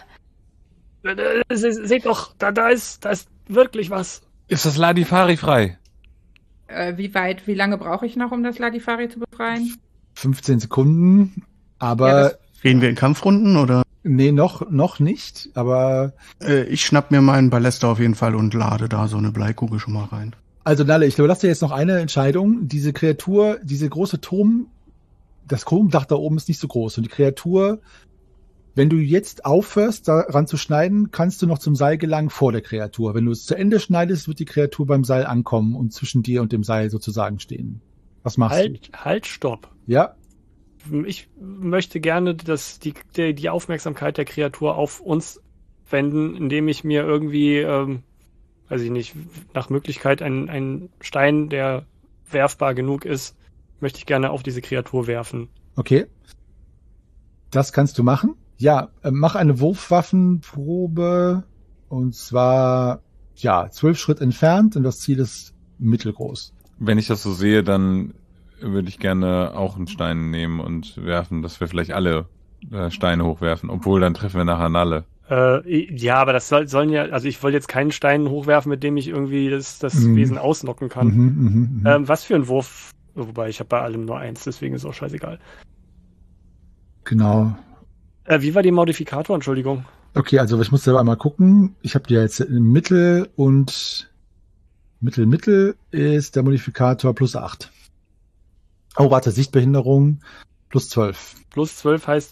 Seht doch, da ist wirklich was. Ist das Ladifari frei? Wie lange brauche ich noch, um das Ladifari zu befreien? 15 Sekunden, aber Gehen wir in Kampfrunden oder? nee, noch nicht, aber Ich schnapp mir meinen Ballester auf jeden Fall und lade da so eine Bleikugel schon mal rein. also Nalle, ich überlasse dir jetzt noch eine Entscheidung. Diese Kreatur, diese große Turm, das Turmdach da oben ist nicht so groß und die Kreatur, wenn du jetzt aufhörst, daran zu schneiden, kannst du noch zum Seil gelangen vor der Kreatur. Wenn du es zu Ende schneidest, wird die Kreatur beim Seil ankommen und zwischen dir und dem Seil sozusagen stehen. Was machst du? Halt, stopp. Ja, Ich möchte gerne die Aufmerksamkeit der Kreatur auf uns wenden, indem ich mir irgendwie, weiß ich nicht, nach Möglichkeit einen Stein, der werfbar genug ist, möchte ich gerne auf diese Kreatur werfen. okay. Das kannst du machen. Ja, mach eine Wurfwaffenprobe und zwar, 12 Schritt entfernt und das Ziel ist mittelgroß. Wenn ich das so sehe, dann würde ich gerne auch einen Stein nehmen und werfen, dass wir vielleicht alle Steine hochwerfen, obwohl dann treffen wir nachher Nalle. Ja, aber das sollen ja, also ich wollte jetzt keinen Stein hochwerfen, mit dem ich irgendwie das Wesen ausnocken kann. Was für ein Wurf, wobei ich habe bei allem nur 1, deswegen ist auch scheißegal. Genau. Wie war die Modifikator, Entschuldigung? Okay, also ich muss selber einmal gucken. Ich habe dir jetzt Mittel und Mittel ist der Modifikator plus 8. Oh, warte, Sichtbehinderung plus 12. Plus 12 heißt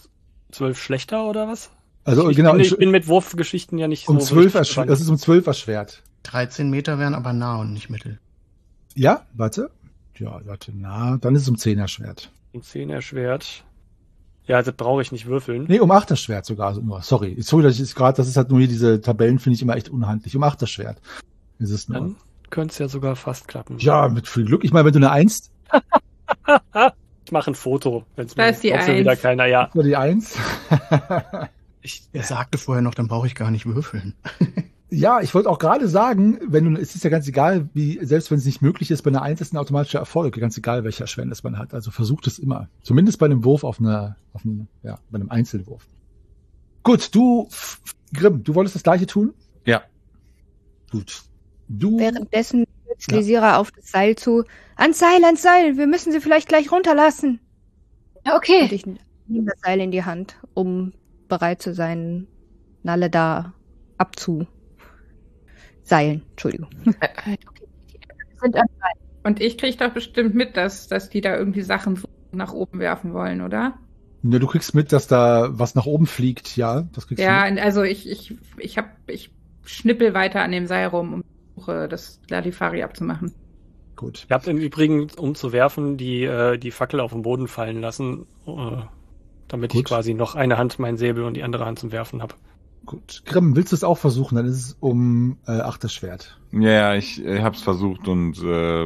12 schlechter oder was? Also Ich genau, bin mit Wurfgeschichten ja nicht um so 12 richtig dran. das ist um 12 erschwert. 13 Meter wären aber nah und nicht mittel. Ja, warte. Ja, warte, na, dann ist es um 10 erschwert. Um 10 erschwert. Ja, das brauche ich nicht würfeln. Nee, um 8 erschwert sogar nur. Sorry, dass ich es gerade, das ist halt nur hier diese Tabellen, finde ich immer echt unhandlich. Um 8 erschwert ist es nur. Dann könnte es ja sogar fast klappen. Ja, mit viel Glück. Ich meine, wenn du eine 1, Ich mache ein Foto, wenn es Da ist die wieder 1. keiner. Ja, nur die 1. Er sagte vorher noch, dann brauche ich gar nicht würfeln. Ja, ich wollte auch gerade sagen, es ist ja ganz egal, selbst wenn es nicht möglich ist, bei einer 1 ist ein automatischer Erfolg, ganz egal, welche Erschwernis man hat. Also versucht es immer. Zumindest bei einem Wurf bei einem Einzelwurf. Gut, Grimm, du wolltest das Gleiche tun? Ja. Gut. Währenddessen setzt Lysira auf das Seil zu. Ans Seil, wir müssen sie vielleicht gleich runterlassen. Ja, Und okay. ich nehme das Seil in die Hand, um bereit zu sein, Nalle da abzuseilen. Entschuldigung. Okay. Die sind an Und ich kriege doch bestimmt mit, dass die da irgendwie Sachen nach oben werfen wollen, oder? Ja, du kriegst mit, dass da was nach oben fliegt, ja. Das kriegst Ja, du mit. also ich schnippel weiter an dem Seil rum, um das Ladifari abzumachen. Gut. ihr habt im Übrigen, um zu werfen, die Fackel auf den Boden fallen lassen, damit ich Gut. quasi noch eine Hand meinen Säbel und die andere Hand zum Werfen habe. Gut. Grimm, willst du es auch versuchen? Dann ist es um 8 das Schwert. Ja, ich hab's versucht und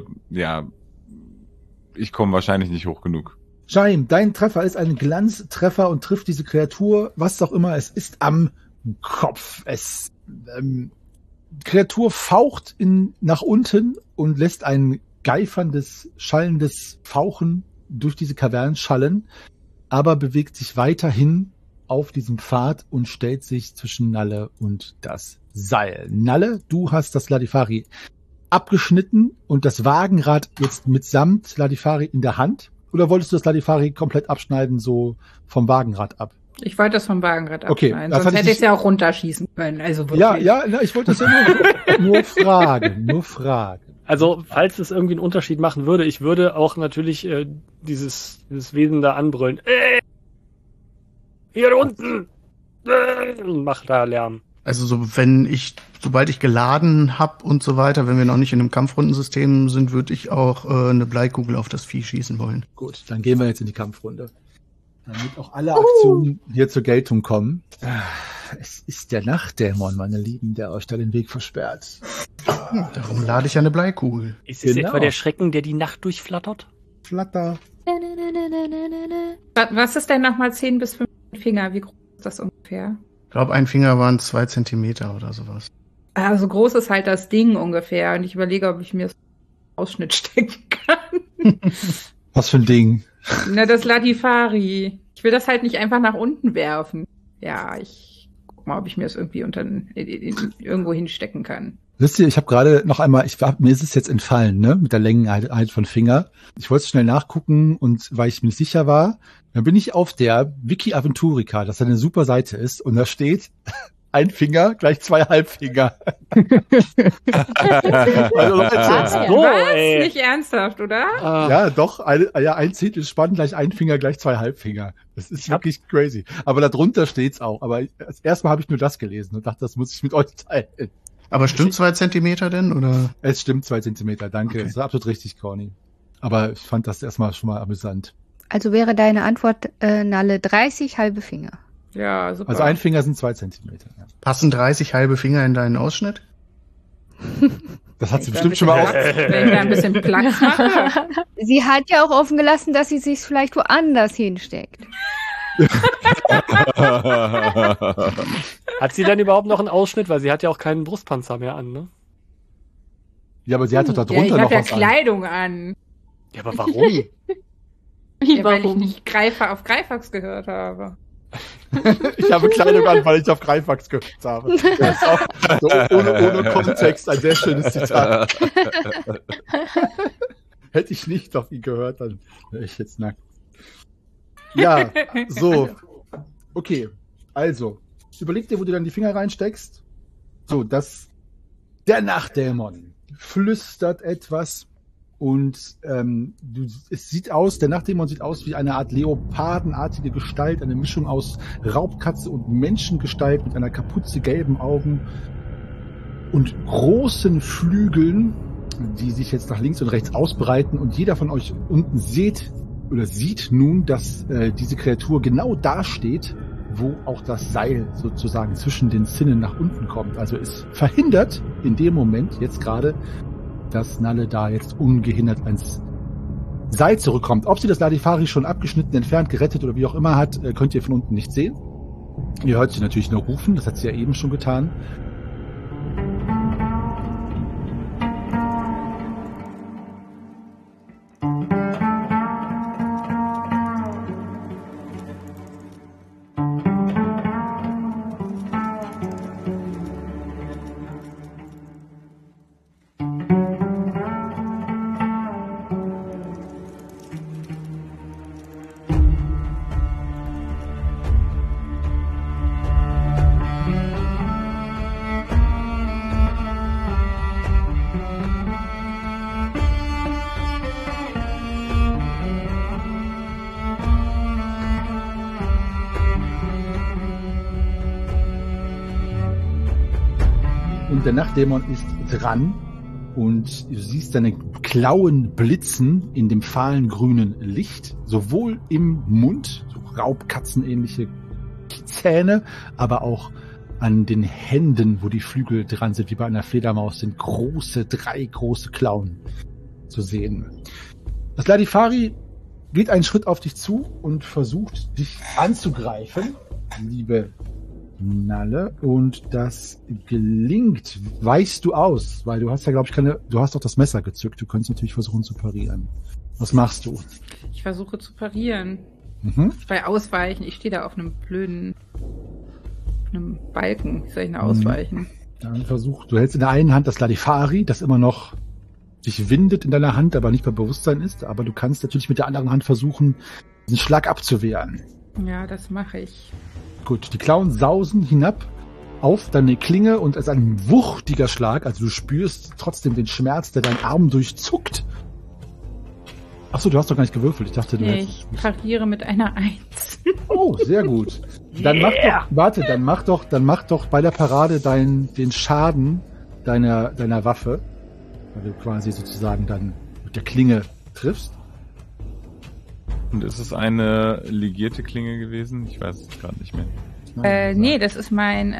ich komme wahrscheinlich nicht hoch genug. Scheim, dein Treffer ist ein Glanztreffer und trifft diese Kreatur, was auch immer es ist, am Kopf. Kreatur faucht nach unten und lässt ein geiferndes, schallendes Fauchen durch diese Kaverne schallen, aber bewegt sich weiterhin auf diesem Pfad und stellt sich zwischen Nalle und das Seil. Nalle, du hast das Ladifari abgeschnitten und das Wagenrad jetzt mitsamt Ladifari in der Hand. Oder wolltest du das Ladifari komplett abschneiden, so vom Wagenrad ab? Ich wollte das vom Wagenrad Okay, abschneiden, das sonst hatte hätte ich ich es ja auch runterschießen können. Also wirklich. Ja, ich wollte das ja nur fragen. Also, falls es irgendwie einen Unterschied machen würde, ich würde auch natürlich dieses Wesen da anbrüllen. Hier unten! Und mach da Lärm. Also sobald ich geladen habe und so weiter, wenn wir noch nicht in einem Kampfrundensystem sind, würde ich auch eine Bleikugel auf das Vieh schießen wollen. Gut, dann gehen wir jetzt in die Kampfrunde. Damit auch alle Aktionen hier zur Geltung kommen. Es ist der Nachtdämon, meine Lieben, der euch da den Weg versperrt. Darum lade ich eine Bleikugel. Ist es Genau. etwa der Schrecken, der die Nacht durchflattert? Flatter. Was ist denn nochmal 10 bis 15 Finger? Wie groß ist das ungefähr? Ich glaube, ein Finger waren 2 Zentimeter oder sowas. Also groß ist halt das Ding ungefähr. Und ich überlege, ob ich mir das Ausschnitt stecken kann. Was für ein Ding. Na, das Ladifari. Ich will das halt nicht einfach nach unten werfen. Ja, ich guck mal, ob ich mir das irgendwie irgendwo hinstecken kann. Wisst ihr, ich habe gerade noch einmal, mir ist es jetzt entfallen, ne, mit der Längeneinheit von Finger. Ich wollte schnell nachgucken und weil ich mir nicht sicher war, dann bin ich auf der Wiki Aventurica, das eine super Seite ist und da steht, ein Finger gleich 2 Halbfinger. Also Leute, Was? Nicht ernsthaft, oder? ja, doch, ein Zehntelspann gleich ein Finger gleich 2 Halbfinger. Das ist wirklich crazy. Aber darunter steht's auch. Aber erstmal habe ich nur das gelesen und dachte, das muss ich mit euch teilen. Aber stimmt 2 Zentimeter denn, oder? Es stimmt 2 Zentimeter, danke. Okay. Das ist absolut richtig, Corny. Aber ich fand das erstmal schon mal amüsant. Also wäre deine Antwort, Nalle, 30 halbe Finger. Ja, super. Also ein Finger sind 2 Zentimeter. Ja. Passen 30 halbe Finger in deinen Ausschnitt? Das hat sie Wenn ich bestimmt schon mal auch. Wenn ich da ein bisschen Platz mache. Sie hat ja auch offen gelassen, dass sie sich vielleicht woanders hinsteckt. Hat sie denn überhaupt noch einen Ausschnitt? Weil sie hat ja auch keinen Brustpanzer mehr an, ne? Ja, aber sie hat doch da Ja, drunter ich noch habe ja was an. Kleidung an. Ja, aber warum? Ja, weil ich nicht auf Greifax gehört habe. Ich habe Kleidung an, weil ich auf Greifax gehört habe. Das ist auch so ohne Kontext ein sehr schönes Zitat. Hätte ich nicht auf ihn gehört, dann wäre ich jetzt nackt. Ja, so. Okay, also. Überleg dir, wo du dann die Finger reinsteckst. So, der Nachtdämon flüstert etwas Und es sieht aus, der Nachtdämon sieht aus wie eine Art leopardenartige Gestalt, eine Mischung aus Raubkatze und Menschengestalt mit einer Kapuze, gelben Augen und großen Flügeln, die sich jetzt nach links und rechts ausbreiten. Und jeder von euch unten sieht nun, dass diese Kreatur genau da steht, wo auch das Seil sozusagen zwischen den Zinnen nach unten kommt. Also es verhindert in dem Moment jetzt gerade, dass Nalle da jetzt ungehindert ans Seil zurückkommt. Ob sie das Ladifari schon abgeschnitten, entfernt, gerettet oder wie auch immer hat, könnt ihr von unten nicht sehen. Ihr hört sie natürlich nur rufen, das hat sie ja eben schon getan. Und der Nachtdämon ist dran und du siehst seine Klauen blitzen in dem fahlen grünen Licht, sowohl im Mund, so Raubkatzenähnliche Zähne, aber auch an den Händen, wo die Flügel dran sind, wie bei einer Fledermaus, sind drei große Klauen zu sehen. Das Ladifari geht einen Schritt auf dich zu und versucht, dich anzugreifen, liebe Nalle, und das gelingt. Weichst du aus, weil du hast ja, glaube ich, du hast doch das Messer gezückt. Du könntest natürlich versuchen zu parieren. Was machst du? Ich versuche zu parieren. Mhm. Bei Ausweichen, ich stehe da auf einem Balken. Wie soll ich denn ausweichen? Dann du hältst in der einen Hand das Ladifari, das immer noch sich windet in deiner Hand, aber nicht bei Bewusstsein ist. Aber du kannst natürlich mit der anderen Hand versuchen, diesen Schlag abzuwehren. Ja, das mache ich. Gut, die Klauen sausen hinab auf deine Klinge und es ist ein wuchtiger Schlag. Also du spürst trotzdem den Schmerz, der deinen Arm durchzuckt. Achso, du hast doch gar nicht gewürfelt. Ich dachte, du hättest... Ich pariere mit einer 1. Oh, sehr gut. Dann mach doch bei der Parade den Schaden deiner Waffe, weil du quasi sozusagen dann mit der Klinge triffst. Und ist es eine legierte Klinge gewesen? Ich weiß es gerade nicht mehr. Nee, das ist mein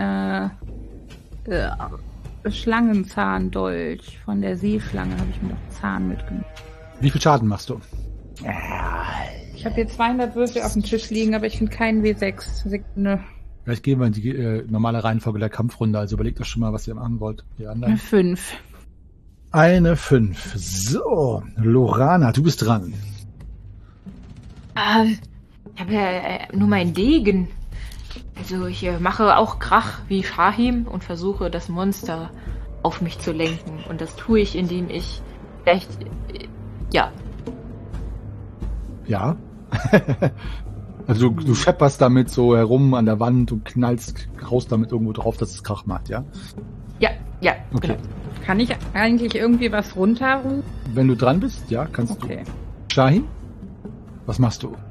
Schlangenzahndolch von der Seeschlange. Habe ich mir noch Zahn mitgenommen. Wie viel Schaden machst du? Ich habe hier 200 Würfel auf dem Tisch liegen, aber ich finde keinen W6. Sekunde. Vielleicht gehen wir in die normale Reihenfolge der Kampfrunde. Also überlegt euch schon mal, was ihr machen wollt. Die anderen. 5. Eine 5. So, Lorana, du bist dran. Ich habe ja nur meinen Degen. Also ich mache auch Krach wie Shahim und versuche, das Monster auf mich zu lenken. Und das tue ich, indem ich vielleicht... Ja. Ja? Also du schepperst damit so herum an der Wand und haust damit irgendwo drauf, dass es Krach macht, ja? Ja, okay. Genau. Kann ich eigentlich irgendwie was runterrufen? Wenn du dran bist, ja, kannst du. Shahim? Was machst du?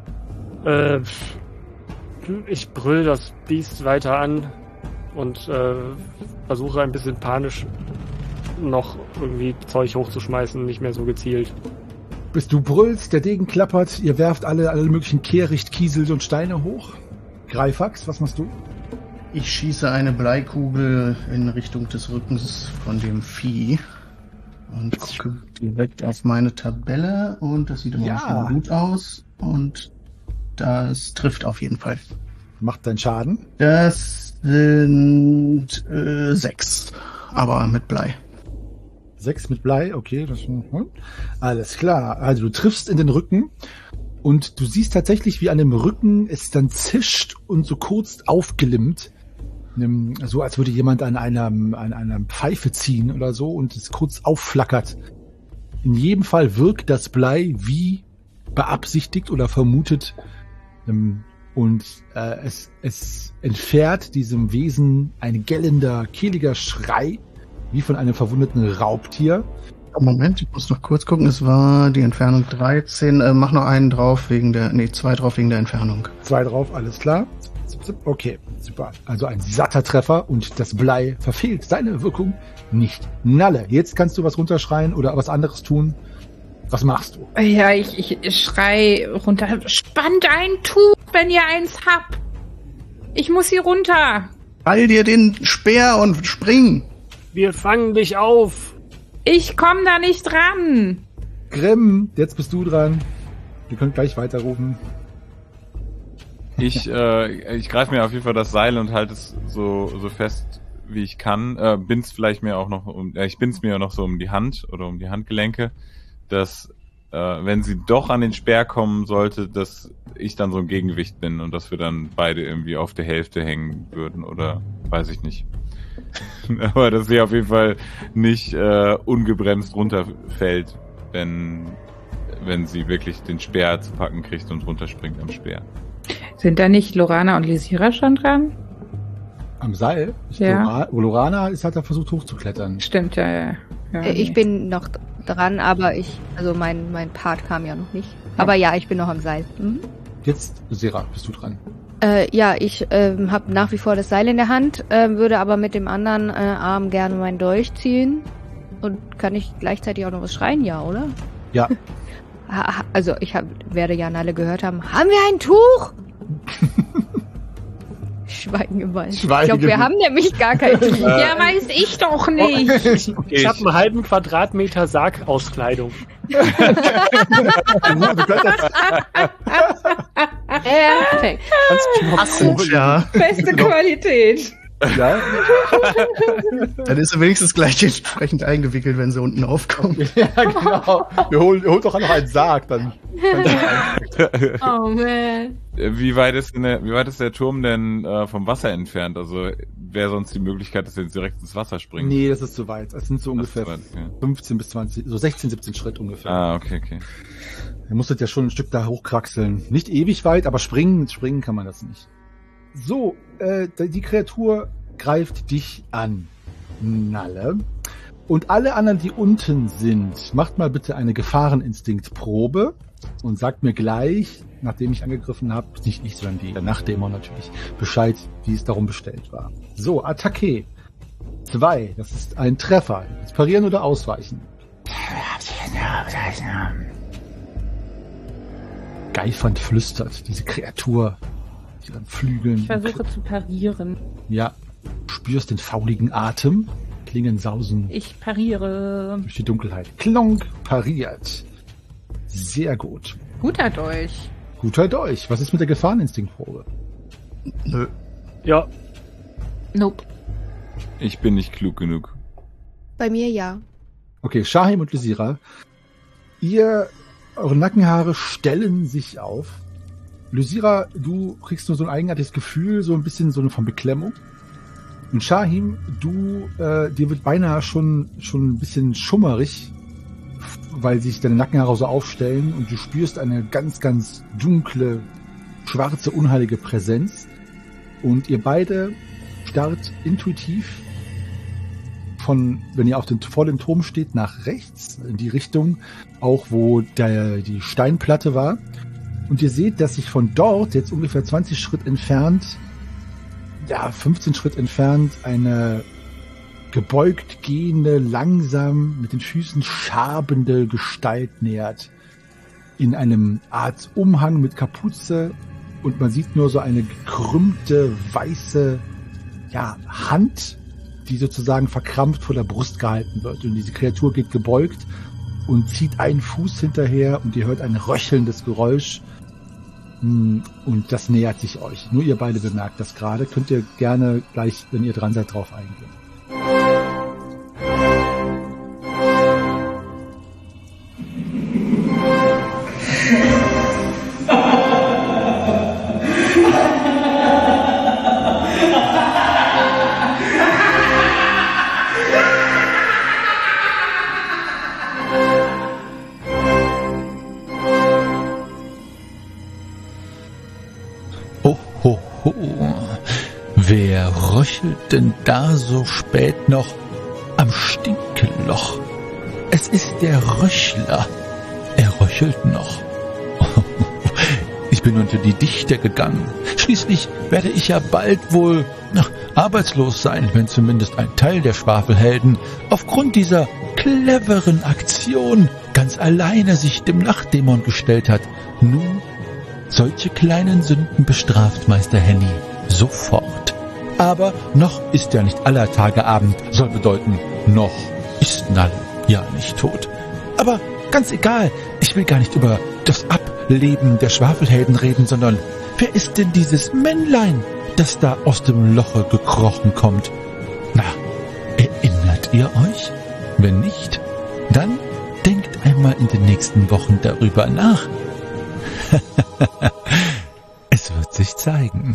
Ich brüll das Biest weiter an und versuche ein bisschen panisch noch irgendwie Zeug hochzuschmeißen, nicht mehr so gezielt. Bis du brüllst, der Degen klappert, ihr werft alle möglichen Kehricht, Kiesel und Steine hoch. Greifax, was machst du? Ich schieße eine Bleikugel in Richtung des Rückens von dem Vieh und gucke direkt auf meine Tabelle und das sieht immer schon gut aus und das trifft auf jeden Fall. Macht deinen Schaden? Das sind 6, aber mit Blei. 6 mit Blei, okay. Alles klar. Also du triffst in den Rücken und du siehst tatsächlich, wie an dem Rücken es dann zischt und so kurz aufgelimmt. So als würde jemand an einer Pfeife ziehen oder so und es kurz aufflackert. In jedem Fall wirkt das Blei wie beabsichtigt oder vermutet und es entfährt diesem Wesen ein gellender, kehliger Schrei, wie von einem verwundeten Raubtier. Moment, ich muss noch kurz gucken. Es war die Entfernung 13. Mach noch einen drauf wegen der, 2 drauf wegen der Entfernung. 2 drauf, alles klar. Okay, super. Also ein satter Treffer und das Blei verfehlt seine Wirkung nicht. Nalle, jetzt kannst du was runterschreien oder was anderes tun. Was machst du? Ja, ich schrei runter. Spannt ein Tuch, wenn ihr eins habt. Ich muss hier runter. Ball dir den Speer und spring. Wir fangen dich auf. Ich komm da nicht ran. Grimm, jetzt bist du dran. Wir können gleich weiterrufen. Ich greife mir auf jeden Fall das Seil und halte es so fest, wie ich kann. Bind's vielleicht mir auch noch ich bind's mir noch so um die Hand oder um die Handgelenke, dass wenn sie doch an den Speer kommen sollte, dass ich dann so ein Gegengewicht bin und dass wir dann beide irgendwie auf der Hälfte hängen würden oder weiß ich nicht. Aber dass sie auf jeden Fall nicht ungebremst runterfällt, wenn sie wirklich den Speer zu packen kriegt und runterspringt am Speer. Sind da nicht Lorana und Lysira schon dran? Am Seil? Ja. Lorana hat da versucht hochzuklettern. Stimmt, ja. Ich bin noch dran, aber mein Part kam ja noch nicht. Aber ja, ich bin noch am Seil. Mhm. Jetzt, Sera, bist du dran. Ja, ich habe nach wie vor das Seil in der Hand, würde aber mit dem anderen Arm gerne meinen Dolch ziehen. Und kann ich gleichzeitig auch noch was schreien, ja, oder? Ja. Also werde ja alle gehört haben, haben wir ein Tuch? Schweigen im Wald. Ich glaube, wir haben nämlich gar kein Tuch. Ja, weiß ich doch nicht. Ich habe einen halben Quadratmeter Sargauskleidung. Perfekt. Ja. Beste Qualität. Ja. Dann ist er wenigstens gleich entsprechend eingewickelt, wenn sie unten aufkommen. Ja, genau. Wir holen doch noch einen Sarg, dann. Oh man. Wie weit ist der Turm denn vom Wasser entfernt? Also wäre sonst die Möglichkeit, dass wir jetzt direkt ins Wasser springen? Nee, das ist zu weit. Es sind so ungefähr 15 bis 20, so 16, 17 Schritt ungefähr. Ah, okay. Ihr musstet ja schon ein Stück da hochkraxeln. Nicht ewig weit, aber springen kann man das nicht. So, die Kreatur greift dich an, Nalle. Und alle anderen, die unten sind, macht mal bitte eine Gefahreninstinktprobe und sagt mir gleich, nachdem ich angegriffen habe, nicht sondern die Nachtdämon natürlich, Bescheid, wie es darum bestellt war. So, Attacke. 2, das ist ein Treffer. Jetzt parieren oder ausweichen. Geifernd flüstert diese Kreatur mit ihren Flügeln. Ich versuche zu parieren. Ja, spürst den fauligen Atem. Klingen sausen. Ich pariere. Durch die Dunkelheit. Klonk, pariert. Sehr gut. Guter Dolch. Guter Dolch. Was ist mit der Gefahreninstinktprobe? Nö. Ja. Nope. Ich bin nicht klug genug. Bei mir ja. Okay, Shahim und Lysira. Eure Nackenhaare stellen sich auf. Lysira, du kriegst nur so ein eigenartiges Gefühl, so ein bisschen so von Beklemmung. Und Shahim, dir wird beinahe schon ein bisschen schummerig, weil sich deine Nackenhaare so aufstellen und du spürst eine ganz, ganz dunkle, schwarze, unheilige Präsenz. Und ihr beide starrt intuitiv wenn ihr vor dem Turm steht, nach rechts, in die Richtung, auch wo die Steinplatte war. Und ihr seht, dass sich von dort jetzt ungefähr 20 Schritt entfernt, 15 Schritt entfernt, eine gebeugt gehende, langsam mit den Füßen schabende Gestalt nähert. In einem Art Umhang mit Kapuze und man sieht nur so eine gekrümmte, weiße Hand, die sozusagen verkrampft vor der Brust gehalten wird. Und diese Kreatur geht gebeugt und zieht einen Fuß hinterher und ihr hört ein röchelndes Geräusch. Und das nähert sich euch. Nur ihr beide bemerkt das gerade. Könnt ihr gerne gleich, wenn ihr dran seid, drauf eingehen. Wer röchelt denn da so spät noch am Stinkeloch? Es ist der Röchler. Er röchelt noch. Ich bin unter die Dichter gegangen. Schließlich werde ich ja bald wohl arbeitslos sein, wenn zumindest ein Teil der Schwafelhelden aufgrund dieser cleveren Aktion ganz alleine sich dem Nachtdämon gestellt hat. Nun, solche kleinen Sünden bestraft Meister Henny sofort. Aber noch ist ja nicht aller Tage Abend, soll bedeuten, noch ist Nalle ja nicht tot. Aber ganz egal, ich will gar nicht über das Ableben der Schwafelhelden reden, sondern wer ist denn dieses Männlein, das da aus dem Loche gekrochen kommt? Na, erinnert ihr euch? Wenn nicht, dann denkt einmal in den nächsten Wochen darüber nach. Es wird sich zeigen.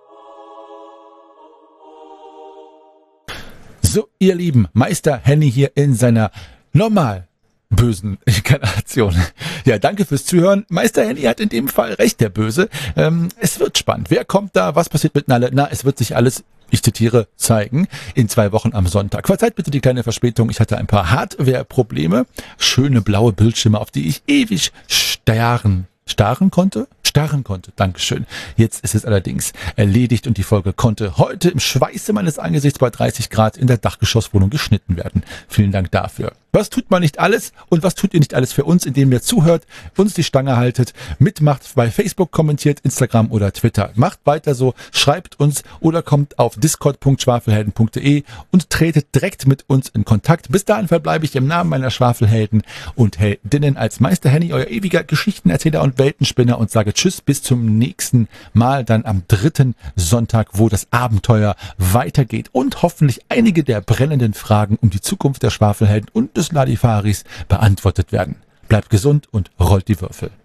So, ihr Lieben, Meister Henny hier in seiner normal bösen Inkarnation. Ja, danke fürs Zuhören. Meister Henny hat in dem Fall recht, der Böse. Es wird spannend. Wer kommt da? Was passiert mit Nalle? Na, es wird sich alles, ich zitiere, zeigen in 2 Wochen am Sonntag. Verzeiht bitte die kleine Verspätung. Ich hatte ein paar Hardware-Probleme. Schöne blaue Bildschirme, auf die ich ewig starren konnte. Dankeschön. Jetzt ist es allerdings erledigt und die Folge konnte heute im Schweiße meines Angesichts bei 30 Grad in der Dachgeschosswohnung geschnitten werden. Vielen Dank dafür. Was tut man nicht alles und was tut ihr nicht alles für uns, indem ihr zuhört, uns die Stange haltet, mitmacht, bei Facebook kommentiert, Instagram oder Twitter. Macht weiter so, schreibt uns oder kommt auf discord.schwafelhelden.de und tretet direkt mit uns in Kontakt. Bis dahin verbleibe ich im Namen meiner Schwafelhelden und Heldinnen als Meister Henny, euer ewiger Geschichtenerzähler und Weltenspinner und sage Tschüss, bis zum nächsten Mal, dann am 3. Sonntag, wo das Abenteuer weitergeht und hoffentlich einige der brennenden Fragen um die Zukunft der Schwafelhelden und des Ladifaris beantwortet werden. Bleibt gesund und rollt die Würfel.